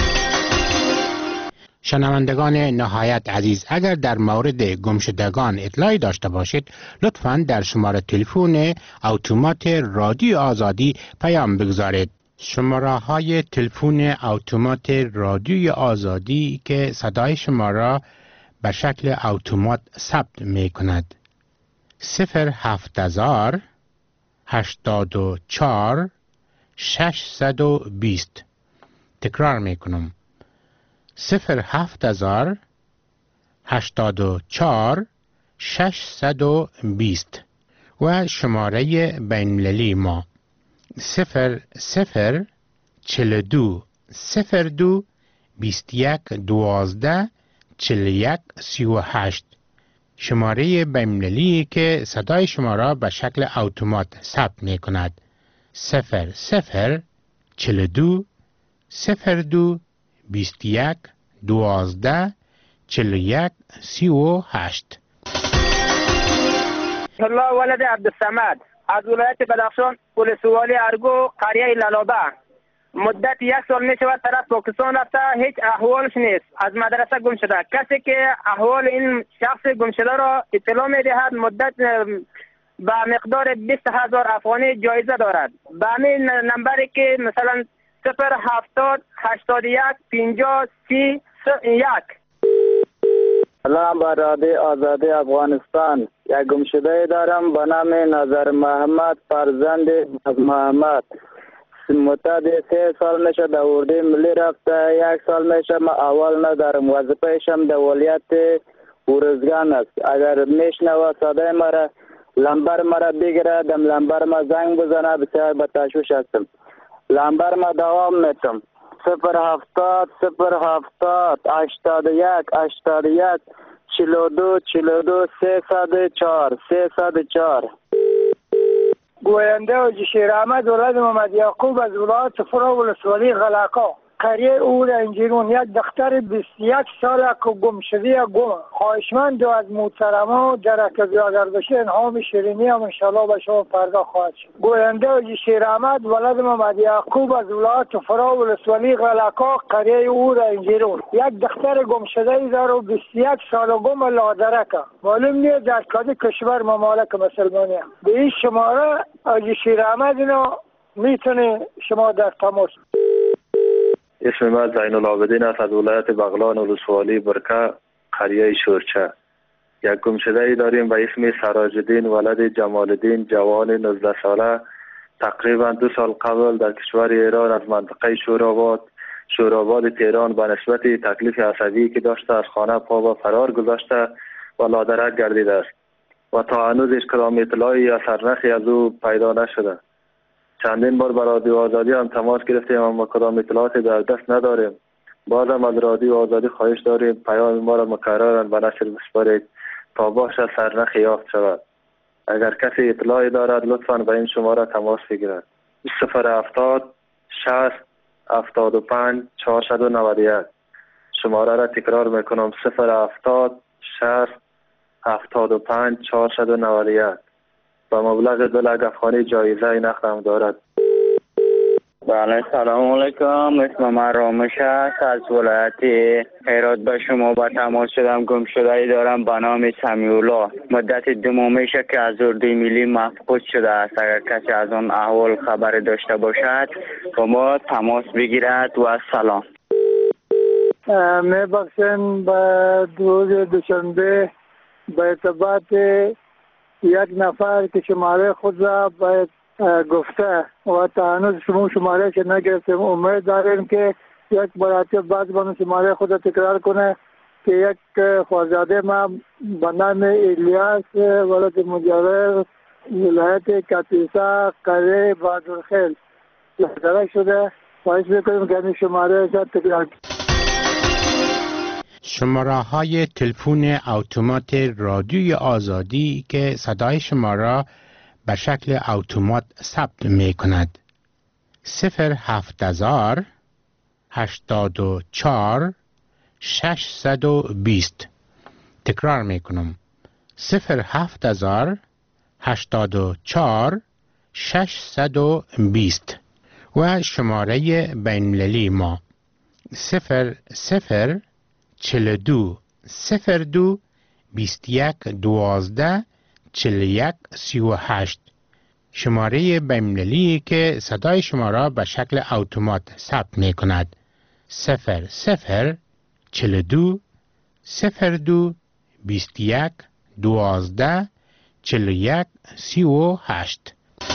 شنوندگان نهایت عزیز، اگر در مورد گمشدگان اطلاعی داشته باشید لطفاً در شماره تلفن اتومات رادیو آزادی پیام بگذارید. شماره های تلفن اتومات رادیوی آزادی که صدای شما را به شکل اتومات ثبت می کند صفر هفت هزار هشتاد و چهار ششصد و بیست. تکرار می کنم صفر هفت هزار هشتاد و چهار ششصد و بیست و شماره بین‌المللی ما صفر صفر چهل و دو صفر دو بیست و یک دوازده چهل و یک سی و هشت. شماره بین‌المللی که صدای شما را به شکل اتومات ثبت می کند صفر صفر چهل و دو صفر دو بیست و یک دوازده چهل و یک سی و هشت. الله ولد عبدالصمد از ولایت بدخشان ولسوالی ارگو قریه لالابه. مدت یک سال می شود طرف پاکستان رفته، هیچ احوالش نیست. از مدرسه گم شده. کسی که احوال این شخص گم شده را اطلاع می دهد مدت به مقدار بیست هزار افغانی جایزه دارد. به همین نمبری که مثلا صفر هفتاد هشتاد و یک پنجاه سی یک. سلام به رادیو آزادی افغانستان. یک گمشده دارم به نام نظر محمد فرزند محمد. مدت سه سال میشه در اردوی ملی رفته. یک سال میشه ما اول ندارم. وظیفه‌شم در ولایت ورزگان است. اگر میشنوه صدای مرا لمبر مرا بگیره دم لمبر ما زنگ بزنه. بسیار به تشویش هستم. لمبر ما دوام میتم صفر هفتاد صفر هفتاد هشتاد و یک هشتاد و یک چهل و دو چهل و دو سیصد و چهار سیصد و چهار. گوینده حاجی شیر احمد ولد محمد یعقوب از ولایت صفرا ولسوالی غلقا قریه او انجیرون یک دختر بیست و یک ساله که گم شده گم خواهشمند و از محترما در که بیادر بشه انعام شیرینی هم انشالله به شما فردا خواهد شد. گوینده حاجی شیر احمد ولد محمد یعقوب از ولایت صفرا ولسوالی غلقا قریه او انجیرون یک دختر گم شده ای داره و بیست و یک ساله گم لادرکه معلوم نیست در کدام کشور ممالک مسلمانی هم. به این شماره حاجی شیر احمد اینو میتونه شما در تماس. اسم من زین العابدین است از ولایت بغلان ولسوالی برکه قریه شورچه. یک گمشده ای داریم به اسم سراج الدین ولد جمال الدین جوان نوزده ساله تقریبا دو سال قبل در کشور ایران از منطقه شوراباد شوراباد تهران به نسبت تکلیف عصبی که داشته از خانه پا و فرار گذاشته و لادرک گردیده است و تا هنوز هیچ کدام اطلاعی یا سرنخی از او پیدا نشده. چندین بار به رادیو آزادی هم تماس گرفتیم اما کدام اطلاعاتی در دست نداریم. بازم از رادیو آزادی خواهش داریم پیام ما را مکررا به نشر بسپارید تا باشد سرنخ یافت شود. اگر کسی اطلاعی دارد لطفا به این شماره تماس بگیرد. صفر هفتاد شصت هفتاد و پنج چهارصد و نود و یک. شماره را تکرار میکنم صفر هفتاد شصت هفتاد و پنج چهارصد و نود و یک. با مبلغ دو لک افغانی جایزه نقد هم دارد. بله سلام علیکم، اسم من رامش است از ولایت هرات به شما با تماس شدم. گم شده ای دارم به نام سمیولا مدت دو ماه میشه که از اردوی ملی مفقود شده است. اگر کسی از آن احوال خبر داشته باشد با ما تماس بگیرد و سلام. می بخشن به روز دوشنبه به ارتباط یک نفر که شماره خود را باید گفته و تا هنوز شما شماره که نگرفتیم امید داریم که یک مرتبه بعد با شماره خود را تکرار کنه که یک خوازاده ما به نام الیاس ولد مجاور ولایت کاپیسا قریه بادرخیل لادرک شده. خواهش میکنیم که این شماره را تکرار کنه. شماره های تلفن اتومات رادیوی آزادی که صدای شما را به شکل اتومات ثبت می کند: صفر هفت هزار هشتاد و چهار ششصد و بیست. تکرار می کنم: صفر هفت هزار هشتاد و چهار ششصد و بیست. و شماره بین‌المللی ما صفر صفر چهل دو صفر دو بیست یک دوازده چهل یک سی و هشت. شماره بین‌المللی که صدای شما را به شکل اتومات ثبت می کند: صفر صفر چهل دو صفر دو بیست یک دوازده چهل یک سی و هشت.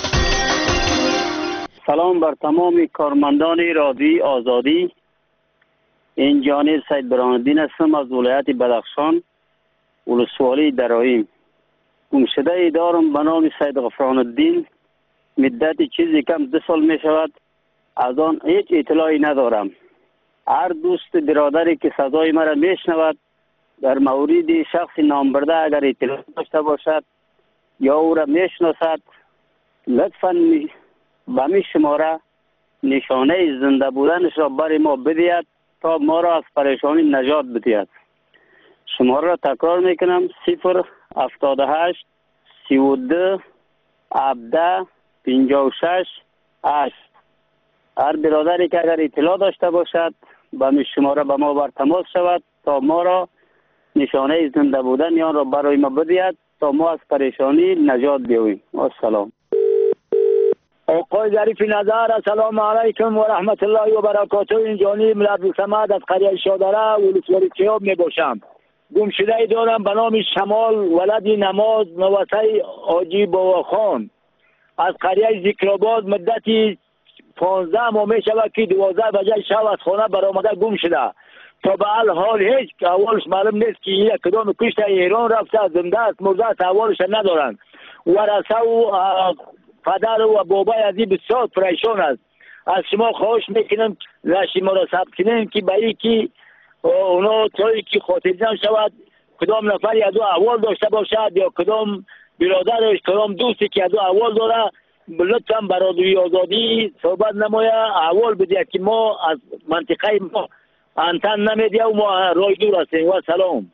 سلام بر تمام کارمندان رادیوی آزادی. این جانب سید برهان‌الدین هستم از ولایت بدخشان ولسوالی درایم. گمشده ای دارم به نام سید غفران الدین مدت چیزی کم دو سال می شود از آن هیچ اطلاعی ندارم. هر دوست برادری که صدای مرا می شنود در مورد شخص نام برده اگر اطلاع داشته باشد یا او را می شناسد لطفاً به می شماره نشانه زنده بودنش را برای ما بدهید تا ما را از پریشانی نجات بدهد. شماره را تکرار میکنم: صفر هفتاد و هشت سی و دو هفده پنجاه و شش هشت. هر برادری که اگر اطلاع داشته باشد به می شماره به ما بر تماس شود تا ما را نشانه زنده بودن یا را برای ما بدهد تا ما از پریشانی نجات بیابیم. السلام. آقای ظریف نظر، السلام علیکم و رحمت الله و برکاته. این جانی ملت سمد از قریه شادره ولسوالی چیاب می باشم. گمشده ای دارم به نام شمال ولد نماز نوسه حاجی بابا خان از قریه ذکرآباد مدتی پانزده ماه می شود که دوازده بجه شب از خانه برآمده گم شده. تا به حال هیچ احوالش معلوم نیست که یک کدام کشته ایران رفته زنده است مرده است احوالش ندارند. ورثه و پدر و بابای از این بسیار پریشان است. از شما خواهش میکنم رشی ما را ثبت کنیم که برای که اونا توی که خاطرجمع شود کدام نفر یا دو احوال داشته باشد یا کدام برادرش کدام دوستی که دو احوال داره لطفا برادری آزادی صحبت نمایه احوال بده که ما از منطقه ما انتن نمیدیم و ما رای دور هستیم. و سلام.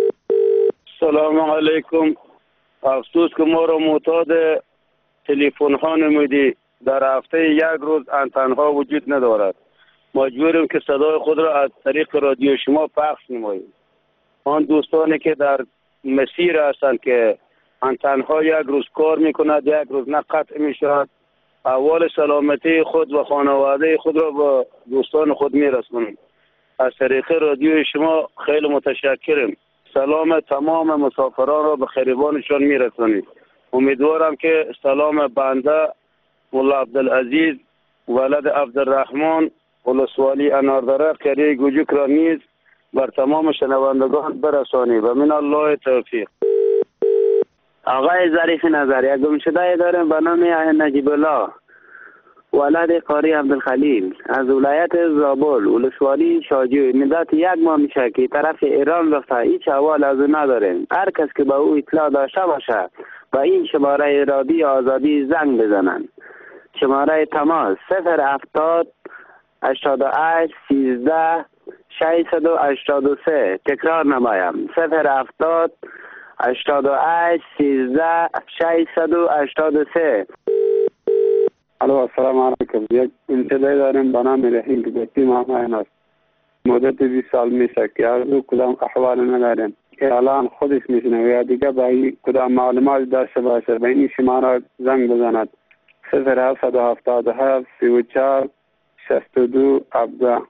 سلام علیکم. افسوس که ما را معتاد تلفن ها نمودی. در هفته یک روز انتن ها وجود ندارد. مجبوریم که صدای خود را از طریق رادیو شما پخش نماییم. آن دوستانی که در مسیر هستند که انتن ها یک روز کار میکند یک روز نه قطع میشود، احوال سلامتی خود و خانواده خود را با دوستان خود میرسونیم. از طریق رادیو شما خیلی متشکرم. سلام تمام مسافران را به خریبانشان میرسونید. امیدوارم که سلام بنده مولا عبدالعزیز ولد عبدالرحمن ولسوالی اناردره قریه گوجک را نیز بر تمام شنوندگان برسانی و من الله توفیق. آقای ظریف نظر، یک گمشده داریم به نام نجیب الله ولد قاری عبدالخلیل از ولایت زابل ولسوالی شاجوی. مدت یک ماه میشه که طرف ایران رفته، هیچ احوال از او نداریم. هر کس که به او اطلاع داشته باشه با این شماره رادیو آزادی زنگ بزنن. شماره تماس صفر هفتاد هشتاد و هشت سیزده ششصد و هشتاد و سه. تکرار نمایم صفر هفتاد هشتاد و هشت سیزده ششصد و هشتاد و سه. الو السلام علیکم. یک انتظاری داریم به نام رحیم که بچی ماماین است. مدت بیست سال میشه که از او کدام احوال نداریم. الان خودش میشنه یا دیگه به کدام معلومات داشته باشه به این شماره زنگ بزند. صفر هفتصد و هفتاد و هفت سی و چهار شصت و دو هفده.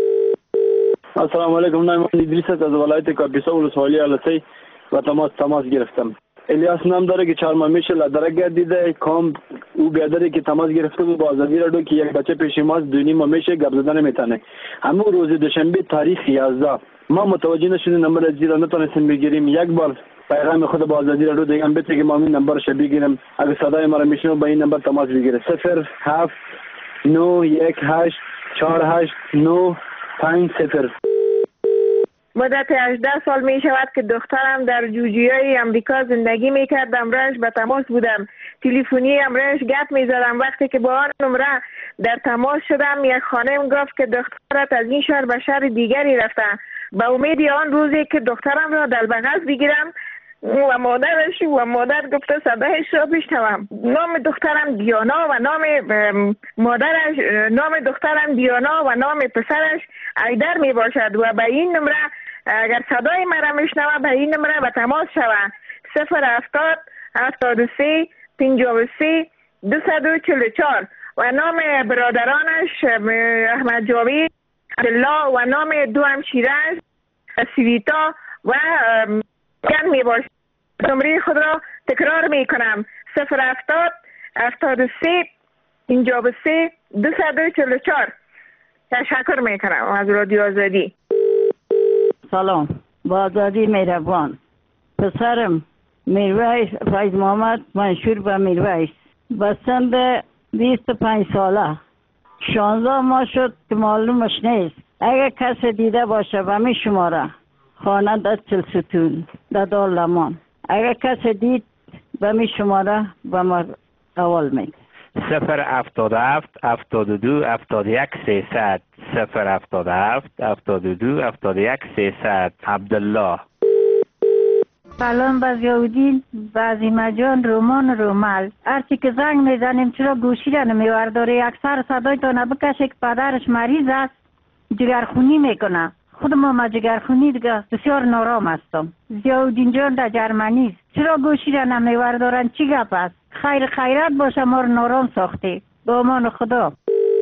السلام علیکم. نام ادریس است از ولایت کاپیسا ولسوالی السی و تماس تماس گرفتم. الیاس نام داره که چهار ماه میشه لدره گردیده کام او بیادره که تماس گرفته بود با آزادی رادیو که یک بچه پیش ماست دو نیم ماه میشه گپ زدن نمیتونه. همون روز دوشنبه تاریخ یازده ما متوجه نشدیم نمبر از زیرا نتونستیم بگیریم. یک بار پیغام خود با آزادی رادیو دیگه هم بده که ما این نمبرش بگیریم. اگه صدای ما رو میشنو با این نمبر تماس بگیره. صفر هفت نه یک هشت چهار هشت نه پنج صفر. مدت هجده سال می شود که دخترم در جوجیای امریکا زندگی می کرد. امرش به تماس بودم. تلفنی امرش گپ می زدم. وقتی که با آن نمره در تماس شدم یک خانم گفت که دخترت از این شهر به شهر دیگری رفته. به امید آن روزی که دخترم را در بغل بگیرم و مادرش و مادر گفته صدایش را بشنوم. نام دخترم دیانا و نام مادرش نام دخترم دیانا و نام پسرش ایدر می باشد و به این نمره اگر صدای مرا میشنوه به این نمره به تماس شوه. صفر هفتاد هفتاد و سه پنجاه و سه دویست و چهل و چهار و نام برادرانش احمد جاوید عبدالله و نام دو همشیرش سویتا و گن می باشد. نمره خود را تکرار می کنم. صفر هفتاد هفتاد و سه پنجاه و سه دویست و چهل و چهار. تشکر می کنم از رادیو آزادی. سلام. با آزادی مهربان. پسرم میرویس فیض محمد منشور به میرویس به سن به بیست و پنج ساله شانزده ماه شد که معلومش نیست. اگر کسی دیده باشه به می شماره خانه در چلستون در دار لمان. اگر کسی دید به می شماره به ما اول میده. صفر هفتاد و هفت هفتاد و دو هفتاد و یک سیصد. صفر هفتاد و هفت هفتاد و دو هفتاد و یک سیصد. عبدالله. سلام به ضیاءالدین عظیمه جان رومان رومل. هرچی که زنگ میزنیم چرا گوشی را نمیورداره؟ اکثر صدایتان بکشه که پدرش مریض است جگرخونی میکنه. خود ما ما جگرخونی دیگه بسیار نارام هستم. ضیاءالدین جان در جرمنی است. چرا گوشی را نمیوردارن؟ چی گپ است؟ خیر خیرت باشه ما رو نارام ساخته. به امان خدا.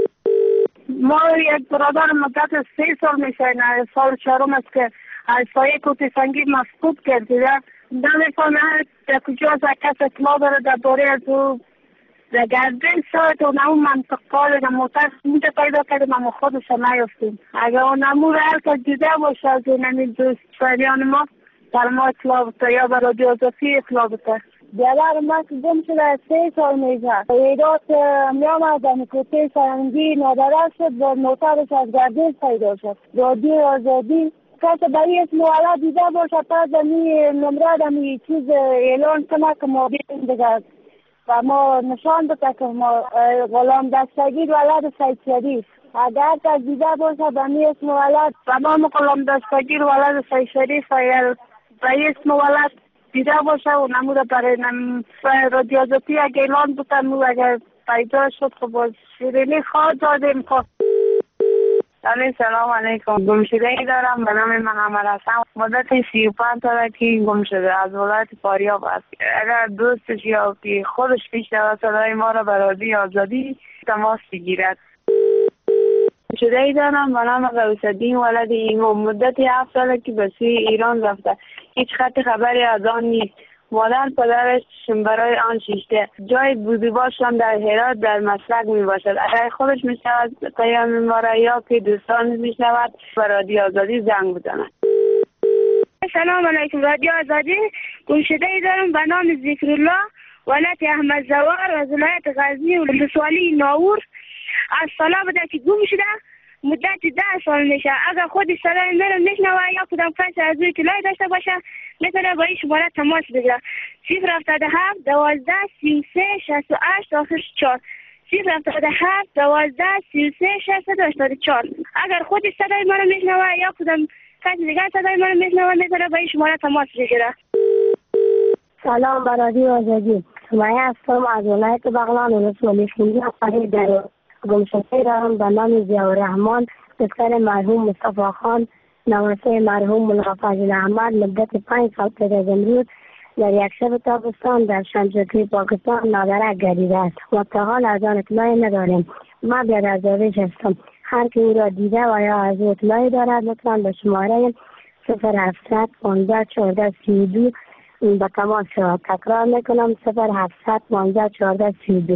ما یک برادر مدت سه سال میشه نه سال چهارم است که از سایه کوتی سنگی مفقود کرده. نمیفهمه در کجا از کس اطلاع داره در باره از او در گردن شاید و نمو منطقه کار موتر اینجا پیدا کرده ما خودش نیفتیم. اگر اون نمو رو هر که دیده باشه از این دوست فریان ما در ما اطلاع بده یا برای رادیو آزادی اطلاع بده. بیادر من که گم شده سه سال میشه. ایداد میام از دمیکوته سرنگی نادره شد و نوترش از گردش پیدا شد. رادیو آزادی کسی برای اسم ولد دیده باشه تا دمی نمره دمی چیز اعلان کنه که ما بیریم دیگر و ما نشان بده که ما غلام دستگیر ولد سید شریف. اگر کسی دیده باشه دمی اسم ولد و ما غلام دستگیر ولد سید شریف برای اسم ولد دیده باشه و نموده برای رادیو آزادی اگه اعلان بکنم و اگر پیدا شد که باز شیرینی خواه دادیم که سلام علیکم. گمشده ای دارم به نام محمد حسن. مدت سی و پنج ساله که گم شده از ولایت فاریاب است. اگر دوستش یا که خودش پیشنهاد صدای ما را به رادیو آزادی تماس بگیرد. گمشده ای دارم به نام غوث‌الدین ولد ایمان. مدت هفت ساله که به سوی ایران رفته. هیچ خط خبری از آن نیست. مادر پدرش برای آن شیشته. جای بودوباشان در هرات در مسلک می باشد. اگر خودش می شود پیام ما را یا که دوستان می شود و رادیو آزادی زنگ بزند. سلام علیکم. رادیو آزادی. گمشده ای دارم به نام ذکرالله ولایت احمد زوار از ولایت غزنی و ولسوالی ناور. از سالا بوده که گم شده مدت ده سال میشه. اگر خودش صدای مرا میشنوه یا کدام کسی از او اطلاعی داشته باشه میتونه با این شماره تماس بگیره. صفر هفتاد و هفت دوازده سی و سه شصت و هشت آخرش چهار. صفر هفتاد و هفت دوازده سی و سه شصت و هشتاد و چهار. اگر خودش صدای مرا میشنوه یا کدام کسی دیگر صدای مرا میشنوه میتونه با این شماره تماس بگیره. سلام بر رادیو آزادی. سمیه هستم از ولایت بغلان ولسوالی خیلی در گمشده دارم به نام ضیاءالرحمن پسر مرحوم مصطفی خان نواسه مرحوم ملا فضل احمد. مدت پنج سال پیش از امروز در یک شب تابستان در شمشاتی پاکستان نادره گردیده است و تا حال از آن اطلاعی نداریم. ما بی‌درزاویج هستم. هر که او را دیده و یا از او اطلاعی دارد لطفا به شماره صفر هفتصد پانزده چهارده سی و دو به تماس شود. تکرار میکنم صفر هفتصد پانزده چهارده سی و دو.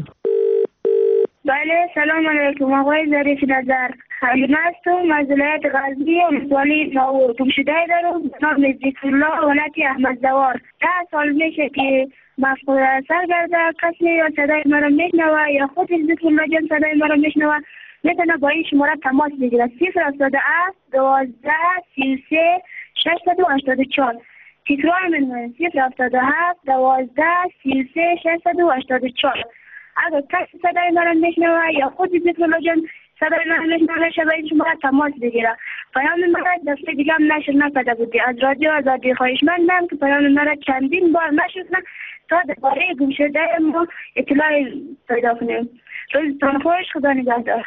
بله سلام علیکم. آقای ظریف نظر حلیم هستم از ولایت غزنی و ولسوالی ناور. گمشده دارم به نام ذکرالله ولایت احمد زوار. ده سال میشه که مفقود اثر کرده. کسی یا صدای مرا میشنوه یا خود ذکرالله جان صدای مرا میشنوه میتونه با این شماره تماس بگیره. صفر هفتاد و هفت دوازده سی و سه شصت و هشتاد و چهار. تکرار میکنم صفر هفتاد و هفت دوازده سی و سه شصت و هشتاد و چهار. اگر کسی صدای مرا میشنوه یا خود ذکرالله جان صدای مرا میشنوه شبه این شما تماس بگیره. پیام مرا دفعه دیگه هم نشر نکرده بودی. از رادیو آزادی خواهشمندم که پیام مرا چندین بار نشر کنه تا درباره گمشده ما اطلاعی پیدا کنیم. روزتان خوش. خدا نگهدار.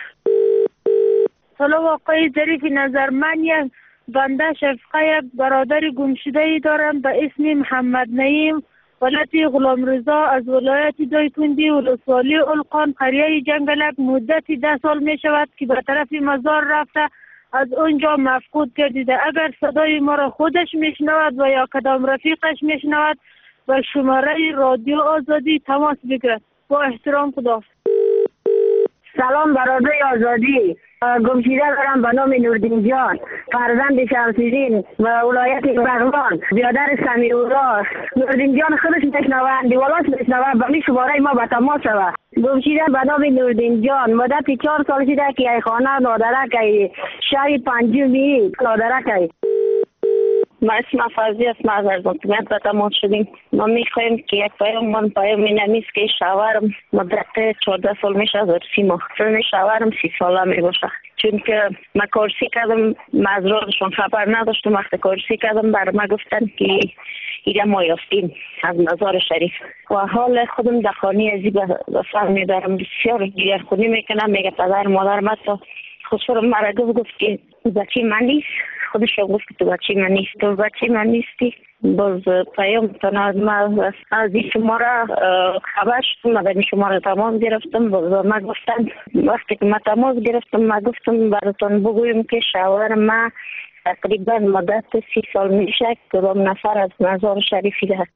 سلام آقای ظریف نظر. من یک بنده شفقه یک برادر گمشده دارم به اسم محمد نعیم ولایت غلام رضا از ولایت دایکنډي ولسوالی القان قریه جنگلک. مدت ده سال می شود که به طرف مزار رفته از اونجا مفقود گردیده. اگر صدای ما را خودش میشنود و یا کدام رفیقش میشنود و شماره رادیو آزادی تماس بگیرد. با احترام خدا. سلام برادر آزادی. گمشده دارم به نام نوردین جان فرزند شمس‌الدین و ولایت بغلان برادر سمیع‌الله. نوردین جان خودش میشنوه دیوالات میشنوه به می شماره ما به تماس شود. گمشده به نام نوردین جان مدت چهار سال شده که ای خانه نادره که شهر پنجمی نادره که ما اسم فضی اسم از ارزانتیمت به تماس شدیم. ما میخوایم که یک پیام من پیام می نمیست که شوهرم مدت چهارده سال میشه از ارسی ماه چون شوهرم سی ساله می باشه چون که ما کارسی کردم مزرارشون خبر نداشتم. وقتی کارسی کردم بر ما گفتن که ایره ما یافتیم از مزار شریف و حال خودم در خانه ازی به سر میبرم. بسیار گریه‌خونی میکنم. میگه پدر مادر ما تا خسرم مرا گفت که بچه من نیست. خودش گفت که تو بچه من نیست. تو بچه من نیستی. باز پیام تنها ما از این شماره خبر شدم. من این شماره تماس گرفتم. باز ما گفتن وقتی که ما تماس گرفتم ما گفتم براتون بگویم که شوهر ما تقریبا مدت سی سال میشه کدام نفر از مزار شریفی ده.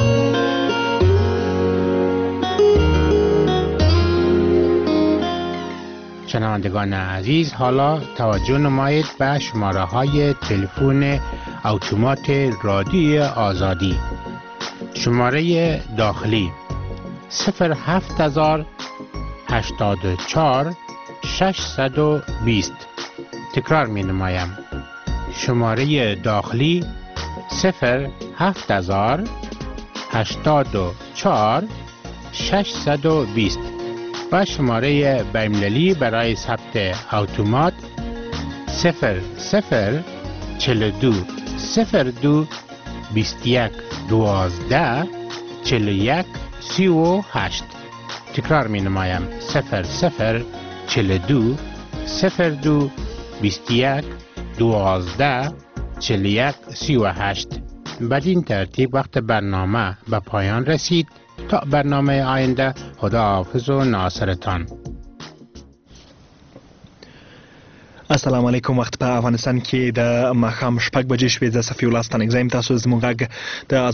شنوندگان عزیز حالا توجه نمایید به شماره های تلفن اتومات رادیو آزادی شماره داخلی صفر هفت هزار هشتاد و چهار ششصد و بیست. تکرار می نمایم. شماره داخلی صفر هفت هزار هشتاد و چهار ششصد و بیست و شماره بین‌المللی برای ثبت اتومات صفر صفر چهل و دو صفر دو بیست و یک دوازده چهل و یک سی و هشت. تکرار می نمایم. صفر صفر چهل و دو صفر دو بیست و یک دوازده چهل و یک سی و هشت. بدین ترتیب وقت برنامه به پایان رسید. تا برنامه آینده، خداحافظ و ناصرتان. السلام علیکم. وخت په افغانستان کې د ماښام شپږ بجې شوې. د صفي الله ستانکزی یم. تاسو زموږ غږ د